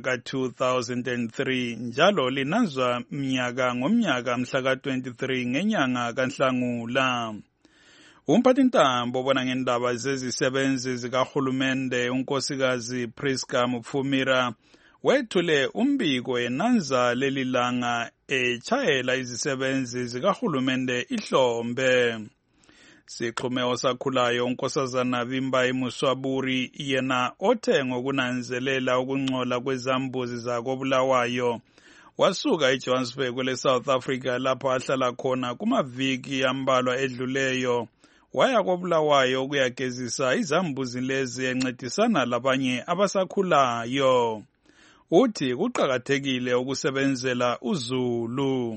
Speaker 23: ka-2003 njalo linanzwa ngomnyaka mhla ka-23 ngenyanga kaNhlangula. Umphathintambo obona ngendaba zezisebenzi zikahulumende unkosikazi Priska Mupfumira wethule umbiko enanza leli langa etshayela izisebenzi zikahulumende ihlombe. Sixhume osakhulayo unkosazana Vimbayi Muswaburi yena othe ngokunanzelela ukungcola kwezambuzi zakoBulawayo wasuka eJohannesburg kwele-South Africa lapho ahlala khona kumaviki ambalwa edluleyo waya koBulawayo ukuyagezisa izambuzi lezi encedisana labanye abasakhulayo. Uthi kuqakathekile ukusebenzela uzulu.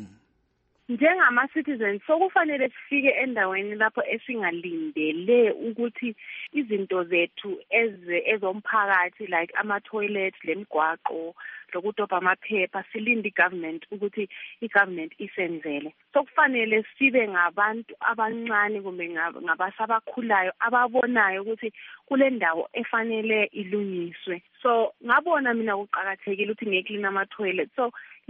Speaker 4: Njengama-citizens sokufanele sifike endaweni lapho esingalindele ukuthi izinto zethu ezomphakathi like ama-toilet lemigwaqo lokudobha amaphepha silinde i-government ukuthi i-government isenzele. Sokufanele sibe ngabantu abancane kumbe ngabasabakhulayo ababonayo ukuthi kule ndawo efanele ilungiswe. So ngabona mina kuqakathekile ukuthi ngiyeclean ama-toilet. So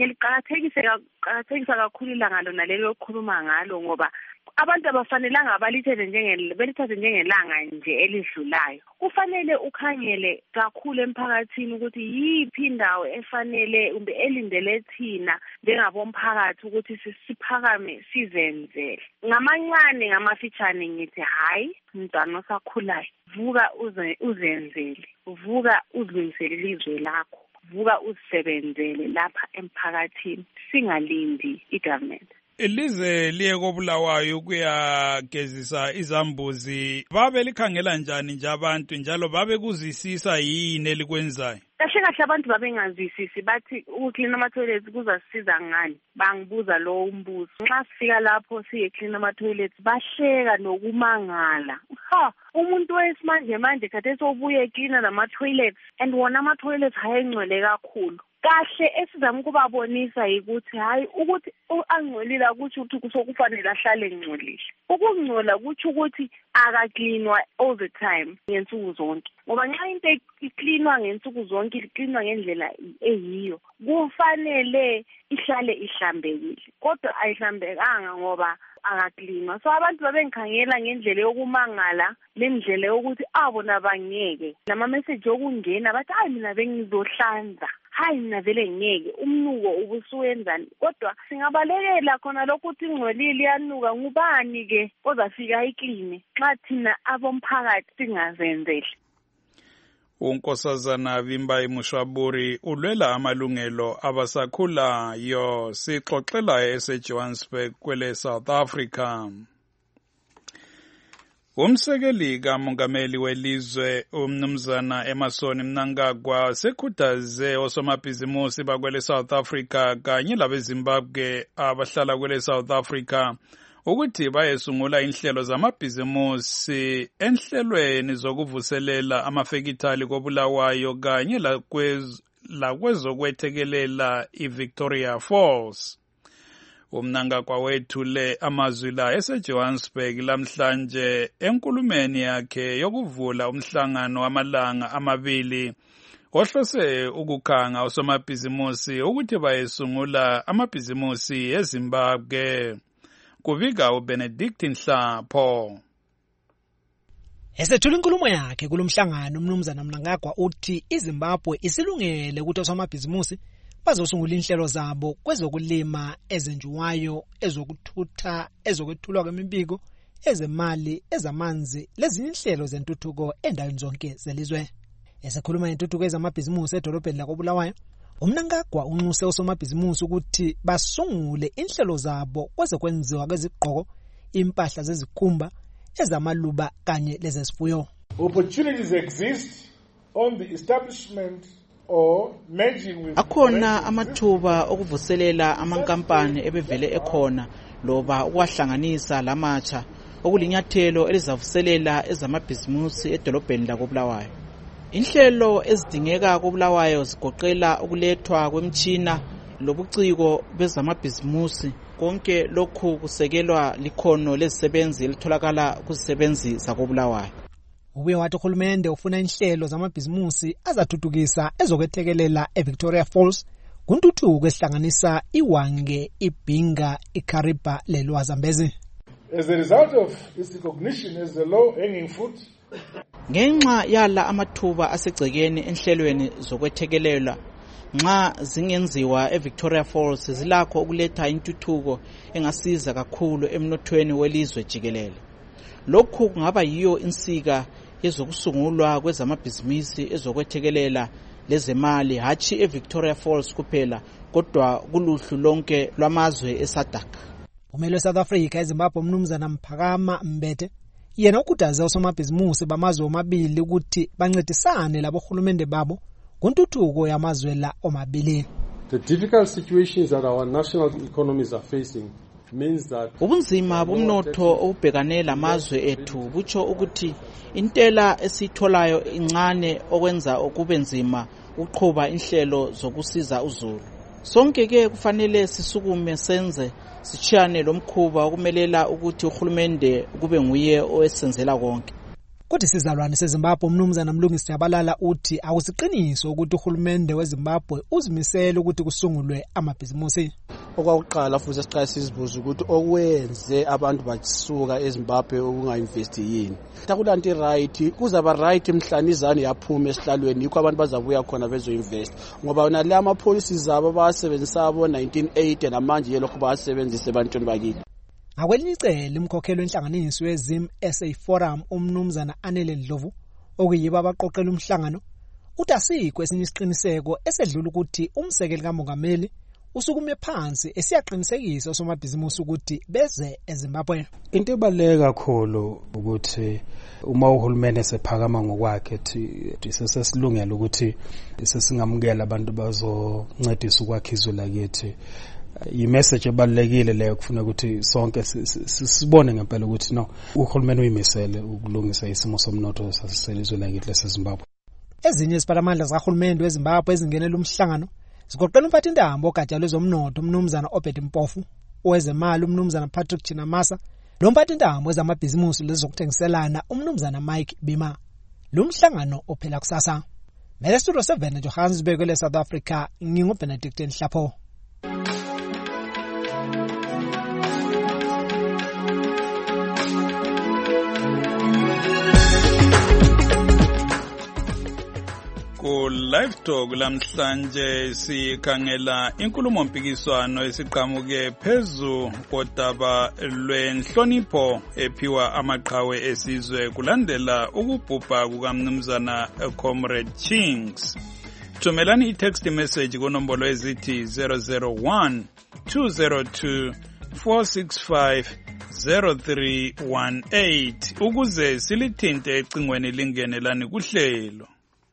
Speaker 4: ngeliqakathekisa kakhulu ilanga lona lelo okhuluma ngalo ngoba abantu abafanelanga belithathe njengelanga nje elidlulayo. Kufanele ukhangele kakhulu emphakathini ukuthi yiphi indawo efanele kumbe elindele thina njengabomphakathi ukuthi siphakame sizenzele. Ngamancane ngamafitshane ngithi hayi mntwana osakhulayo vuka uzenzele, vuka uzilungisele ilizwe lakho, vuka uzisebenzele lapha emphakathini singalindi i-government.
Speaker 23: Lize liye koBulawayo ukuyagezisa izambuzi babe likhangela njani nje abantu njalo babe kuzwisisa yini elikwenzayo?
Speaker 4: Kahle abantu babengazwisisi bathi ukuclean ama-toilets kuzasisiza ngani. Bangibuza lo umbuzo. Nxa sifika lapho siye clean ama-toilets bahleka nokumangala. Umuntu wesimanje manje khathesi obuye eclean nama-toilets and wona ama-toilets hayengcwele kakhulu. Kahle esizama ukubabonisa ukuthi hayi ukuthi angcolile ukuthi kusokufanele ahlale engcolile. Ukungcola kuthi ukuthi akaklinwa all the time ngensuku zonke. Ngoba nxa into iklinwa ngensuku zonke iklinwa ngendlela eyiyo kufanele ihlale ihlambekile. Kodwa ayihlambekanga ngoba akaklinwa. So abantu babengikhangela ngendlela yokumangala lendlela yokuthi bona bangeke. Nama message okungena bathi hayi mina bengizohlanza. hayi mina vele ngeke umnuko ubusuyenzani kodwa singabalekela khona lokho ukuthi ingcolile iyanuka ngubani ke ozafika ayikline xa thina abomphakathi singazenzeli.
Speaker 23: uNkosazana Vimba Mushwaburi ulwela amalungelo abasakhulayo. Sixoxela eseJohannesburg kwele South Africa. Umsekeli kamongameli welizwe umnumzana Emmerson Mnangagwa sekhuthaze osomabhizimusi bakwele South Africa kanye labeZimbabwe abahlala kwele South Africa ukuthi bayesungula inhlelo zamabhizimusi enhlelweni zokuvuselela amafekithali koBulawayo kanye lakwezokwethekelela iVictoria Falls. Umnangagwa wethule amazwi la eseJohannesburg lamhlanje enkulumeni yakhe yokuvula umhlangano wamalanga amabili ohlose ukukhanga osomabhizimusi ukuthi bayesungula amabhizimusi eZimbabwe. Kuvika uBenedict Nhlapho.
Speaker 5: Esethula inkulumo yakhe kulomhlangano umnumzana Mnangagwa uthi iZimbabwe isilungele ukuthi osomabhizimusi bazosungula inhlelo zabo kwezokulima ezenjuwayo, ezokuthutha, ezokwethulwa kwemibiko, ezemali, ezamanzi, lezinye inhlelo zentuthuko endaweni zonke zelizwe. Esekhuluma ngentuthuko ezamabhizimusi edolobheni lakoBulawayo, uMnangagwa unxuse osomabhizimusi ukuthi basungule inhlelo zabo kwezokwenziwa kwezigqoko, impahla zezikhumba, ezamaluba kanye lezesifuyo.
Speaker 7: Opportunities exist on the establishment or merging with
Speaker 8: akhona amathuba okuvuselela amankampani ebevele ekhona loba ukwahlanganisa lamatsha okulinyathelo elizavuselela ezamabhizimusi edolobheni lakoBulawayo. Inhlelo ezidingeka koBulawayo zigoqela ukulethwa kwemtshina lobuciko bezamabhizimusi. Konke lokhu kusekelwa likhono lezisebenzi elitholakala kuzisebenzi zakoBulawayo.
Speaker 5: Ubuye wathi uhulumende ufuna inhlelo zamabhizimusi azathuthukisa ezokwethekelela eVictoria Falls kuntuthuko esihlanganisa iWange, iBhinga, iKariba leLwazambezi.
Speaker 7: As a result of its recognition as the low hanging fruit,
Speaker 8: ngenxa yala amathuba asegcekeni enhlelweni zokwethekelela nxa zingenziwa eVictoria Falls zilakho ukuletha intuthuko engasiza kakhulu emnothweni welizwe jikelele. Lokhu kungaba yiyo insika yezokusungulwa kwezamabhizimusi ezokwethekelela lezemali hachi eVictoria Falls kuphela kodwa kuluhlu lonke lwamazwe eSADC.
Speaker 5: Umelo weSouth Africa eZimbabwe umnumzana Mphakama Mbete yena ukhuthaze osomabhizimusi bamazwe omabili ukuthi bancedisane labohulumende babo kuntuthuko yamazwe la omabili.
Speaker 9: The difficult situations that our national economies are facing means that
Speaker 8: ubunzima bomnotho obubhekane lamazwe ethu butsho ukuthi intela esitholayo incane okwenza okube nzima uqhuba inhlelo zokusiza uzulu. Sonke ke kufanele sisukume senze sichiyane lomkhuba okumelela ukuthi uhulumende kube nguye owesenzela konke.
Speaker 5: Kodwa isizalwane seZimbabwe umnumzana Mlungisi Jabalala uthi akusiqiniso ukuthi uhulumende weZimbabwe uzimisela ukuthi kusungulwe amabhizimusi.
Speaker 10: Okwakuqala futhi siqala sizibuza ukuthi okwenze abantu basuka eZimbabwe ukungainvesti yini. Takulanti right kuzaba right emhlanizane yaphuma esihlalweni yikho abantu bazabuya khona bezoinvest ngoba nale ama policies zabo basebenzisa abo 1980 namanje yelokho basebenzise ebantwini bakithi.
Speaker 5: Ngakwelinye icele umkhokheli wenhlanganiso weZim SA Forum umnumzana Anele Ndlovu okuyiba abaqoqela umhlangano uthi asikho esinye isiqiniseko esedlula ukuthi umsekeli kamongameli usukume phansi esiyaqinisekisa osomabhizimusi ukuthi beze eZimbabwe.
Speaker 11: Into ebaluleke kakhulu ukuthi uma uhulumeni sephakama ngokwakhe ethi sesilungela ukuthi sesingamukela abantu bazoncedisa ukwakha izwe lakithi. Imessage ebalulekile leyo kufuna ukuthi sonke sibone ngempela ukuthi no uhulumeni uyimisele ukulungisa isimo somnotho saselizwe lakithi leZimbabwe.
Speaker 5: Ezinye iziphalamandla zikahulumeni weZimbabwe ezingenela umhlangano zigoqela umphathintambo ogatsha lwezomnotho umnumzana Obed Mpofu, owezemali umnumzana Patrick Chinamasa, lo mphathintambo wezamabhizimusi lezokuthengiselana umnumzana Mike Bima. Lo mhlangano ophela kusasa. Mele Studio 7 Johannesburg le South Africa nginguBenedict Nhlapho.
Speaker 23: ku Live Talk lamhlanje sikhangela inkulumo mpikiswano esiqhamuke phezu kodaba lwenhlonipho ephiwa amaqhawe esizwe kulandela ukubhubha kukamnumzana Comrade Chinks. Thumelani i-text message kunombolo ezithi 001 202 465 0318 ukuze silithinte ecingweni lingene lani kuhlelo.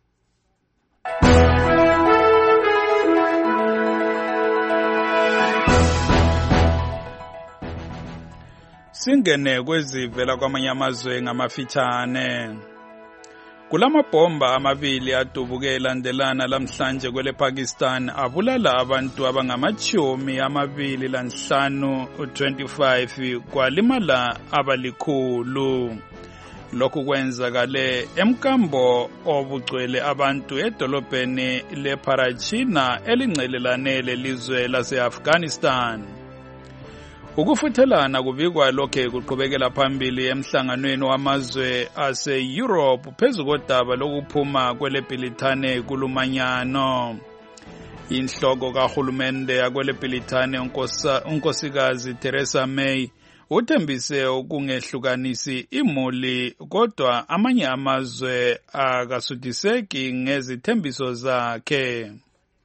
Speaker 23: Singene kwezivela kwamanye amazwe ngamafitshane. Kulamabhomba amabili adubuke elandelana lamhlanje kwele Pakistan abulala abantu abangamachumi amabili lanhlanu 25 kwalimala abalikhulu. Lokhu kwenzakale emkambo obugcwele abantu edolobheni leParachina elingcelelane lelizwe lase-Afghanistan. Ukufuthelana kubikwa lokhe kuqhubekela phambili emhlanganweni wamazwe ase-Europe phezu kodaba lokuphuma kweleBrithani kulumanyano. Inhloko kahulumende yakweleBrithani unkosikazi Theresa May uthembise ukungehlukanisi imuli kodwa amanye amazwe akasudiseki ngezithembiso zakhe.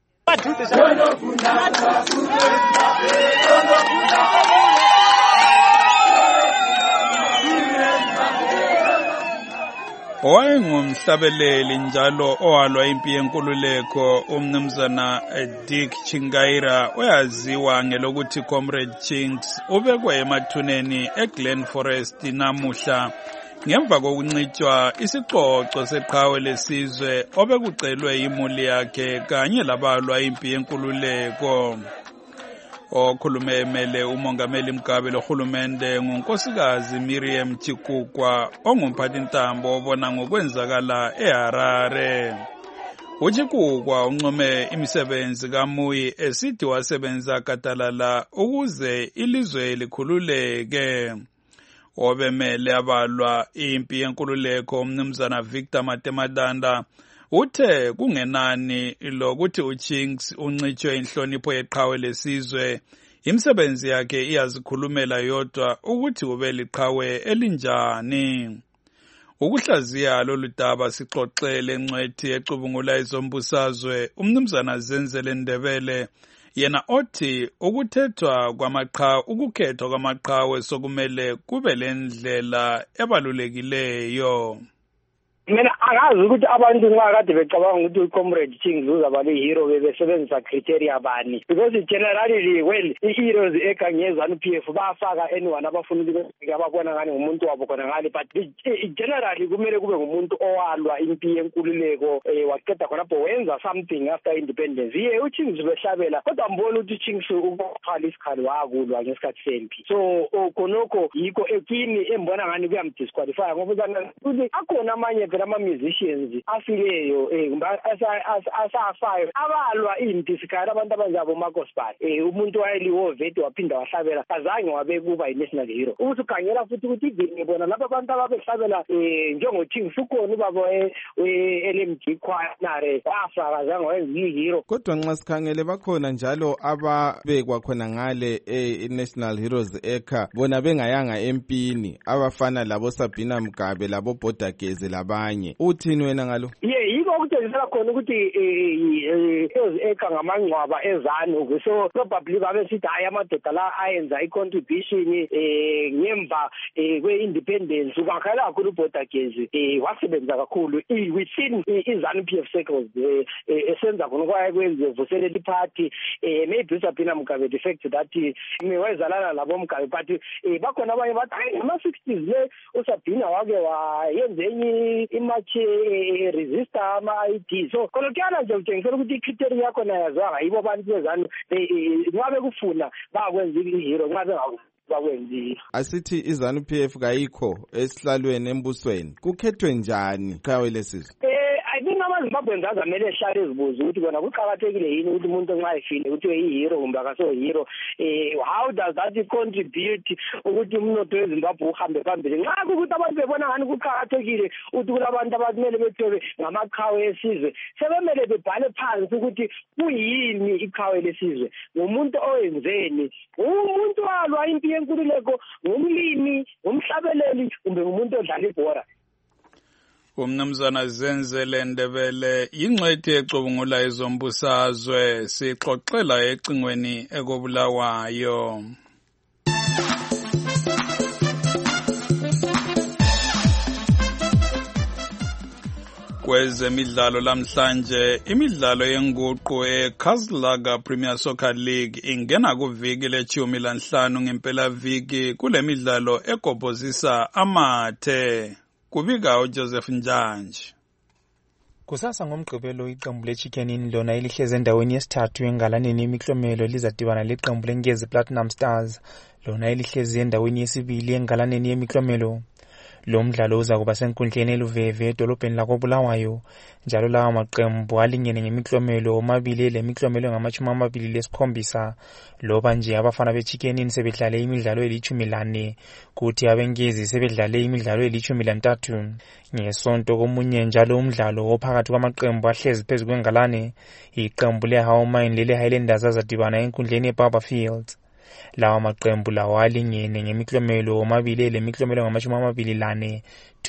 Speaker 23: Owayengumhlabeleli njalo owalwa impi yenkululeko umnumzana Dick Chingaira oyaziwa ngelokuthi Comrade Chinks ubekwe emathuneni eGlen Forest namuhla ngemva kokuncitshwa isicoco seqhawe lesizwe obekucelwe imuli yakhe kanye labalwa impi yenkululeko. Okhulume emele umongameli Mugabe lohulumende ngunkosikazi Miriam Chikukwa ongumphathintambo obona ngokwenzakala eHarare. Uchikukwa uncome imisebenzi kaMuyi esithi wasebenza gadalala ukuze ilizwe likhululeke. Obemele abalwa impi yenkululeko umnumzana Victor Matemadanda uthe kungenani lokuthi uChinks uncitshwe inhlonipho yeqhawe lesizwe, imisebenzi yakhe iyazikhulumela yodwa ukuthi ube liqhawe elinjani. Ukuhlaziya lolu daba sixoxele encwethi ecubungula izombusazwe umnumzana Zenzele Ndebele yena othi ukukhethwa kwamaqhawe sokumele kube lendlela ebalulekileyo.
Speaker 25: Mina angazi ukuthi abantu nxa kade becabanga ukuthi uComrade Chinks uzaba lihero bebesebenzisa criteria bani, because generally well i-heroes eGangezanu-PF bafaka anyone abafuna ukuthi ababona ngani ngumuntu wabo khona ngale, but generally kumele kube ngumuntu owalwa impi yenkululeko waqeda khonapho wenza something after independence. Ye uChinks behlabela kodwa mbona ukuthi uChinks ukuphala isikhali wakulwa ngesikhathi sempi, so khonokho yikho ekini embona ngani kuyamdisqualify ngoba ukuthi akhona amanye ama-musicians afileyo asafayo abalwa impi sikhali abantu abanjabo uMagospal umuntu wayeliwoo veti waphinda wahlabela azange wabekuba yi-national hero. Ukuthi ukhangela futhi ukuthi idini bona lapho abantu ababehlabela njengoChinks ukhona ubaba LMG Choir wafaka azange wayenza i-hero.
Speaker 3: Kodwa nxa sikhangele bakhona njalo ababekwa khona ngale i-National Heroes Acre bona bengayanga empini abafana labo Sabina Mugabe labo Bodageze labanye. Uthini wena ngalo?
Speaker 25: Yiko ukutshengisa khona ukuthi Heroes Acre ngamangcwaba ezanu, so probably babe sithi hayi amadoda la ayenza i-contribution ngemva kwe-independence. Ukakhala kakhulu uBodageze wasebenza kakhulu within iZanu-PF circles esenza khona kwaye kwenze vuselela iparty, maybe uSabina Mugabe the fact that wayezalana labo Mugabe, but bakhona abanye bathi hayi ngama-60s le uSabina wake wayenza enye imatch resista ama-ID. So khonokuyana nje kutshengisela ukuthi icriteria yakho nayazwanga yibo abantu bezanu ngabe kufuna bakwenza i-hero ngabe bakwenzi.
Speaker 3: Asithi iZanu-PF kayikho esihlalweni embusweni kukhethwe njani qhawe lesizwe?
Speaker 25: I think amaZimbabweans azamele ehlale ezibuza ukuthi kona kuqakathekile yini ukuthi umuntu nxa efile ukuthi uyi-hero kumbe akaso-hero. How does that contribute ukuthi umnotho weZimbabwe uhambe phambili? Nxa kukuthi abantu bebona ngani kuqakathekile ukuthi kulabantu abakumele bethiwe ngamaqhawe esizwe, sebemele bebhale phansi ukuthi kuyini iqhawe lesizwe, ngumuntu owenzeni, umuntu walwa impi yenkululeko, ngumlimi, ngumhlabeleli kumbe ngumuntu odlala ibhora.
Speaker 23: Umnumzana Zenzele Ndebele yingcwethi ecubungula ezombusazwe, sixoxela ecingweni ekobulawayo. Kwezemidlalo lamhlanje, imidlalo yenguqu eKazlaga Premier Soccer League ingena kuviki lechumi lanhlanu ngempelaviki kule midlalo ekobhozisa amathe. Kubika uJoseph Njanji.
Speaker 6: Kusasa ngomgqibelo iqembu leChicken Inn lona elihleze endaweni yesithathu engalaneni yemiklomelo lizadibana leqembu leNgezi Platinum Stars lona elihleze endaweni yesibili engalaneni yemiklomelo. Lo mdlalo uza kuba senkundleni eLuveve edolobheni lakoBulawayo, njalo lawa maqembu alingene ngemiklomelo omabili lemiklomelo ngama-27 loba nje abafana beChicken Inn sebedlale imidlalo eli-14 kuthi abeNgezi sebedlale imidlalo eli-13. Ngesonto komunye njalo umdlalo ophakathi kwamaqembu ahlezi phezu kwengalane, iqembu leHowmine lele-Highlanders azadibana enkundleni eBarberfield. Lawa maqembu lawa alingene ngemiklomelo omabili lemiklomelo ngama-24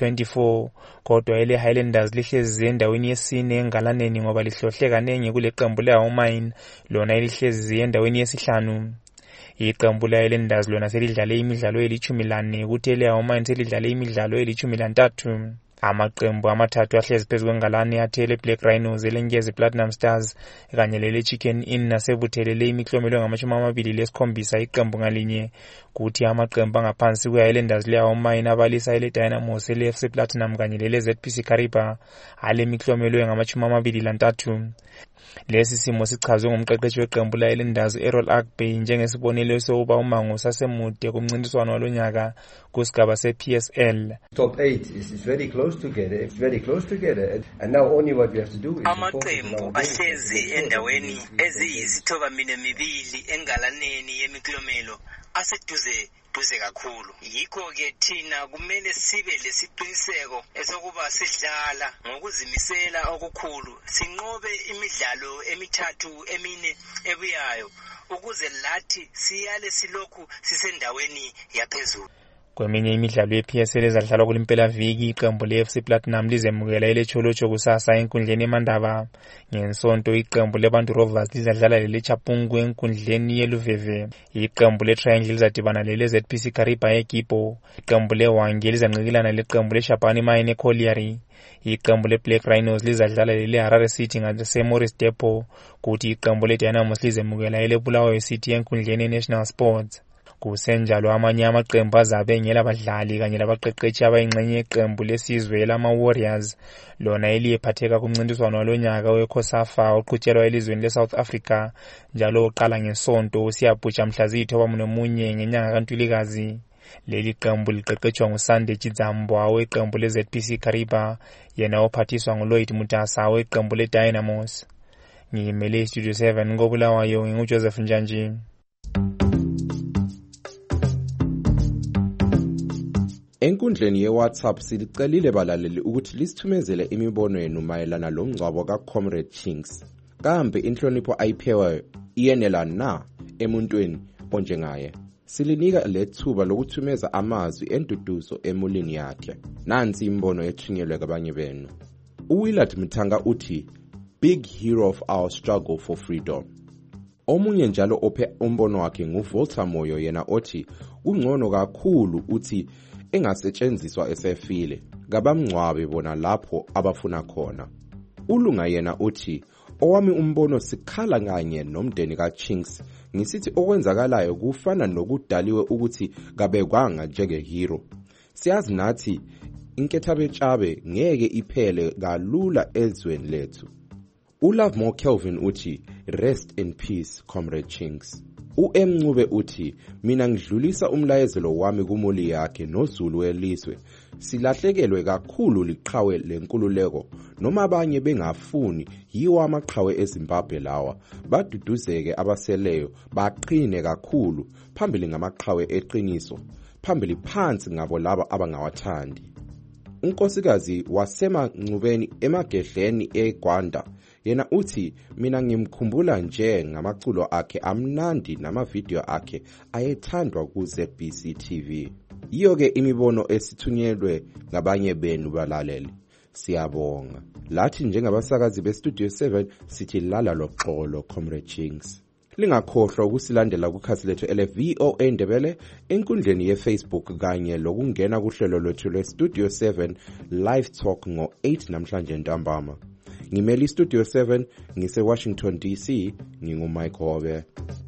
Speaker 6: kodwa ele-Highlanders lihlezi endaweni yesine engalaneni ngoba lihlohle kanenge kule qembu leHowmine lona elihlezi endaweni yesihlanu. Iqembu le-Highlanders lona selidlale imidlalo eli-14 kuthi ele-Howmine selidlale imidlalo eli-13. Amaqembu amathathu ahlezi phezu kwengalane athele Black Rhinos, eleNgezi Platinum Stars kanye lele-Chicken Inn nasebuthelele imiklomelo ngama-27 iqembu ngalinye, kuthi amaqembu angaphansi kwe-Highlanders le-Howmine abalisa ele-Dynamos, ele-FC Platinum kanye lele-ZPC Kariba alemiklomelo ngama-23. Lesi simo sichazwe ngumqeqeshi weqembu le-Highlanders Errol Agbe njengesibonelo sokuba umango sasemude kumncintiswano walonyaka kusigaba se-PSL.
Speaker 12: Top 8 is very close together. It's very close together, and now only what we have to do is
Speaker 13: amaqembu ahlezi endaweni eziyisithoba-2 engalaneni yemiklomelo aseduze kakhulu. Yikho-ke thina kumele sibe lesiqiniseko esokuba sidlala ngokuzimisela okukhulu, sinqobe imidlalo emine ebuyayo ukuze lathi siyale silokhu sisendaweni yaphezulu.
Speaker 6: Kweminye imidlalo ye-PSL ezadlalwa kulimpelaviki, iqembu le-FC Platinum lizemukela ile-Cholocho kusasa enkundleni eMandaba. Ngensonto iqembu le-Bantu Rovers lizadlala lele-Chapungu enkundleni yeLuveve. Iqembu le-Triangle lizadibana lele-ZPC Kariba eGipo. Iqembu le-Hwange lizanqikilana leqembu le-Shabani Mine eColliery. Iqembu le-Black Rhinos lizadlala lele-Harare City ngase-Morris Depot, kuthi iqembu le-Dynamos lizemukela ele-Bulawayo City enkundleni ye-National Sports. Kusenjalo amanye amaqembu azabe ngela badlali kanye labaqeqeshi abayingxenye yeqembu lesizwe lama-Warriors lona eliyephatheka kumncintiswano walonyaka we-COSAFA oqhutshelwa elizweni le-South Africa njalo oqala ngesonto usiyabhutsha mhla ziyi-9 ngenyanga kaNtulikazi. Leli qembu liqeqetshwa nguSande Chidzambwa weqembu le-ZPC Kariba, yena ophathiswa nguLloyd Mutasa weqembu le-Dynamos. Ngiyimele iStudio 7 ngoBulawayo, nginguJoseph Njanji.
Speaker 14: Enkundleni ye-WhatsApp silicelile balaleli ukuthi lisithumezele imibono yenu mayelana lomngcwabo kaComrade Chinks. Kambe inhlonipho ayiphewayo iyenela na emuntwini onjengaye? Silinika lethuba lokuthumeza amazwi enduduzo emulini yakhe. Nansi imbono ethunyelwe kabanye benu. uWillard Mthanga uthi, "Big hero of our struggle for freedom." Omunye njalo ophe umbono wakhe nguVolta Moyo, yena othi ungcono kakhulu uthi engasetshenziswa esefile, kabamngcwabe bona lapho abafuna khona. uLunga yena uthi, "Owami umbono sikhala kanye nomndeni kaChinks, ngisithi okwenzakalayo kufana nokudaliwe ukuthi kabekwanga njengehero. Siyazi nathi inkethabetshabe ngeke iphele kalula ezweni lethu." uLovemore Kelvin uthi, "Rest in peace Comrade Chinks." uMncube uthi, "Mina ngidlulisa umlayezelo wami kumoli yakhe noZulu welizwe silahlekelwe kakhulu liqhawe lenkululeko noma abanye bengafuni yiwo amaqhawe eZimbabwe lawa baduduzeke abaseleyo baqine kakhulu phambili ngamaqhawe eqiniso phambili phansi ngabo laba abangawathandi. Unkosikazi wasema Ncubeni emagedleni eGwanda yena uthi mina ngimkhumbula nje ngamaculo akhe amnandi namavideo akhe ayethandwa ku ZBC TV. Iyo ke imibono esithunyelwe ngabanye benu balaleli. Siyabonga. Lathi njengabasakazi beStudio 7 sithi lala loxolo Comrade Chinks. Lingakhohlwa ukusilandela kukhasi lethu VOA Ndebele enkundleni yeFacebook kanye lokungena kuhlelo lwethu lweStudio 7 Live Talk ngo-8 namhlanje ntambama. Ngimeli Studio 7 ngise Washington DC ngingumike Hobe.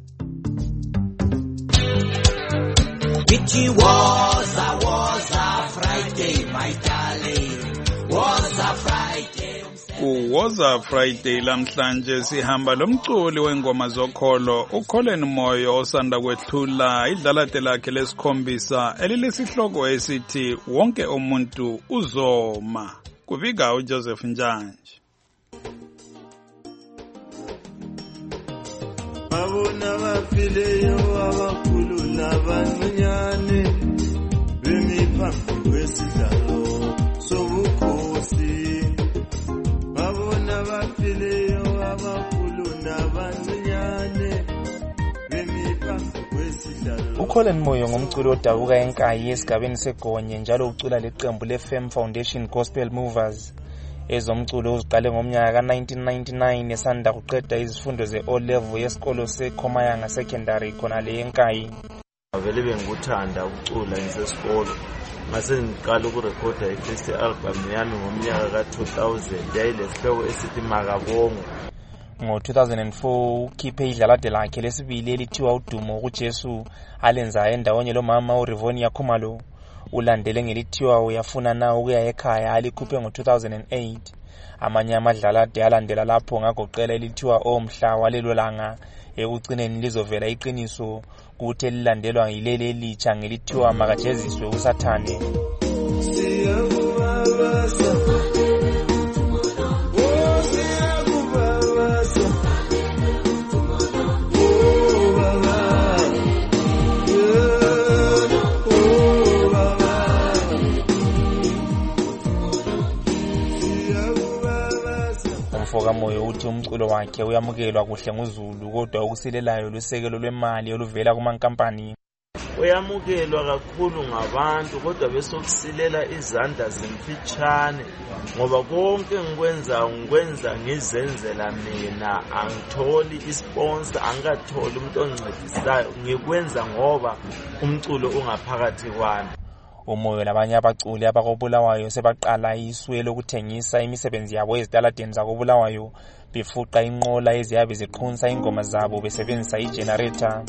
Speaker 15: It was a Friday, my darling. Was a Friday.
Speaker 23: Was a Friday lamhlanje sihamba lomculi wengoma zokholo uColin Moyo osanda kwethula idlalate lakhe lesikhombisa elilesihloko esithi wonke umuntu uzoma. Kubika uJoseph Njanje.
Speaker 16: Babona bafileyo abakhulu nabancane bemiphambi kwesidlalo sobukhosi. Babona bafileyo abakhulu nabancane bemiphambi kwesidlalo.
Speaker 6: uColin Moyo ngumculi odabuka eNkayi esigabeni seGonye njalo ucula leqembu leFem Foundation Gospel Movers. Ezomculo uziqale ngomnyaka ka1999 esanda kuqeda izifundo ze-O-level yesikolo seKhomayanga Secondary khona le eNkayi.
Speaker 16: Vele bengikuthanda ukucula ngisesikolo. Mase ngiqala ukurekhoda i-first album yami ngomnyaka ka2000 yayilesihloko esithi Makabongo.
Speaker 6: Ngo-2004 ukhiphe idlalade lakhe lesibili elithiwa udumo kuJesu alenza endaweni lomama uRivonia Khumalo. Ulandele ngelithiwa uyafuna na ukuya ekhaya alikhuphe ngo2008. Amanye amadlalade alandela lapho ngagoqela elithiwa omhla walelo langa ekugcineni lizovela iqiniso kuthi elilandelwa yileli elitsha ngelithiwa makajeziswe uSathane. Umfoka Moyo uthi umculo wakhe uyamukelwa kuhle nguZulu kodwa ukusilelayo lusekelo lwemali oluvela kumankampani.
Speaker 16: Uyamukelwa kakhulu ngabantu kodwa bese ukusilela izandla zemfitshane ngoba konke ngikwenza ngizenzela mina, angitholi isponsor, angikatholi umuntu oncedisayo, ngikwenza ngoba umculo ungaphakathi kwami.
Speaker 6: Umoyo labanye abaculi abakobulawayo sebaqala isu lokuthengisa imisebenzi yabo ezitaladeni zakobulawayo befuqa inqola eziyabe ziqhunsa ingoma zabo besebenzisa igenerator.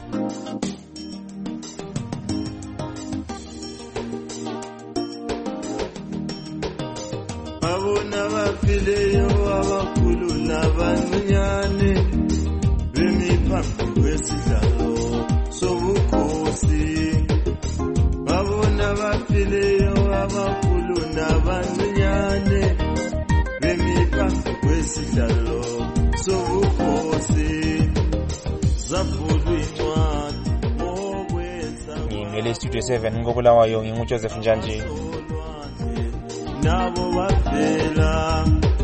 Speaker 16: Babona bafileyo abakhulu nabancane bemiphambi kwesidlalo sobukhosi. Babona bafileyo abakhulu nabancane bemiphambi kwesidlalo sobukhosi. Zabhulwa incwadi okwenza
Speaker 6: ngingele Studio 7 ngobulawayo nginguJoseph Njanje.
Speaker 16: Nabo bafela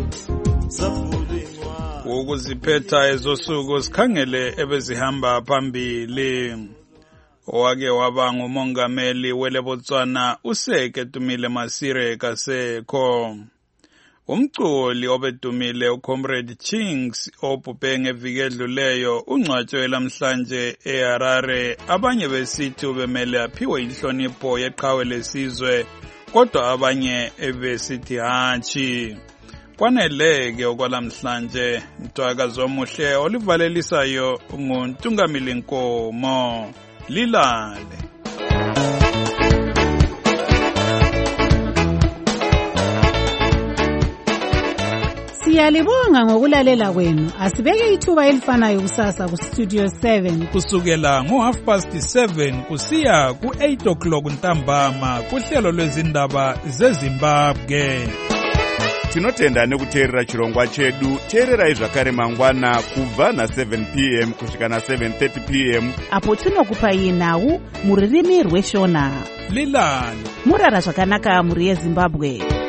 Speaker 23: ukuziphetha ezosuku sikhangele ebezihamba phambili. Owake waba ngumongameli weLebotswana uSeke Tumile Masire Kaseko. Umculi obedumile uComrade Chinks obhubhe ngeviki edluleyo ungcwatshwe lamhlanje eHarare. Abanye besithi ubemele aphiwe inhlonipho yeqhawe lesizwe kodwa abanye besithi hatshi. Kwaneleke okwalamhlanje Mtwakazi omuhle olivalelisayo nguNtungamili Nkomo. Lilale.
Speaker 1: Siyalibonga ngokulalela kwenu. Asibeke ithuba elifanayo kusasa ku Studio 7
Speaker 23: kusukela ngo7:30 kusiya ku8:00 ntambama kuhlelo lwezindaba zeZimbabwe.
Speaker 17: Tinotenda nekuteerera chirongwa chedu. Teererai zvakare mangwana kubva na7 p.m. kusvika na7:30 p.m.
Speaker 22: apo tinokupai nhau mururimi rweshona.
Speaker 23: Lilani
Speaker 22: murara zvakanaka muri yeZimbabwe.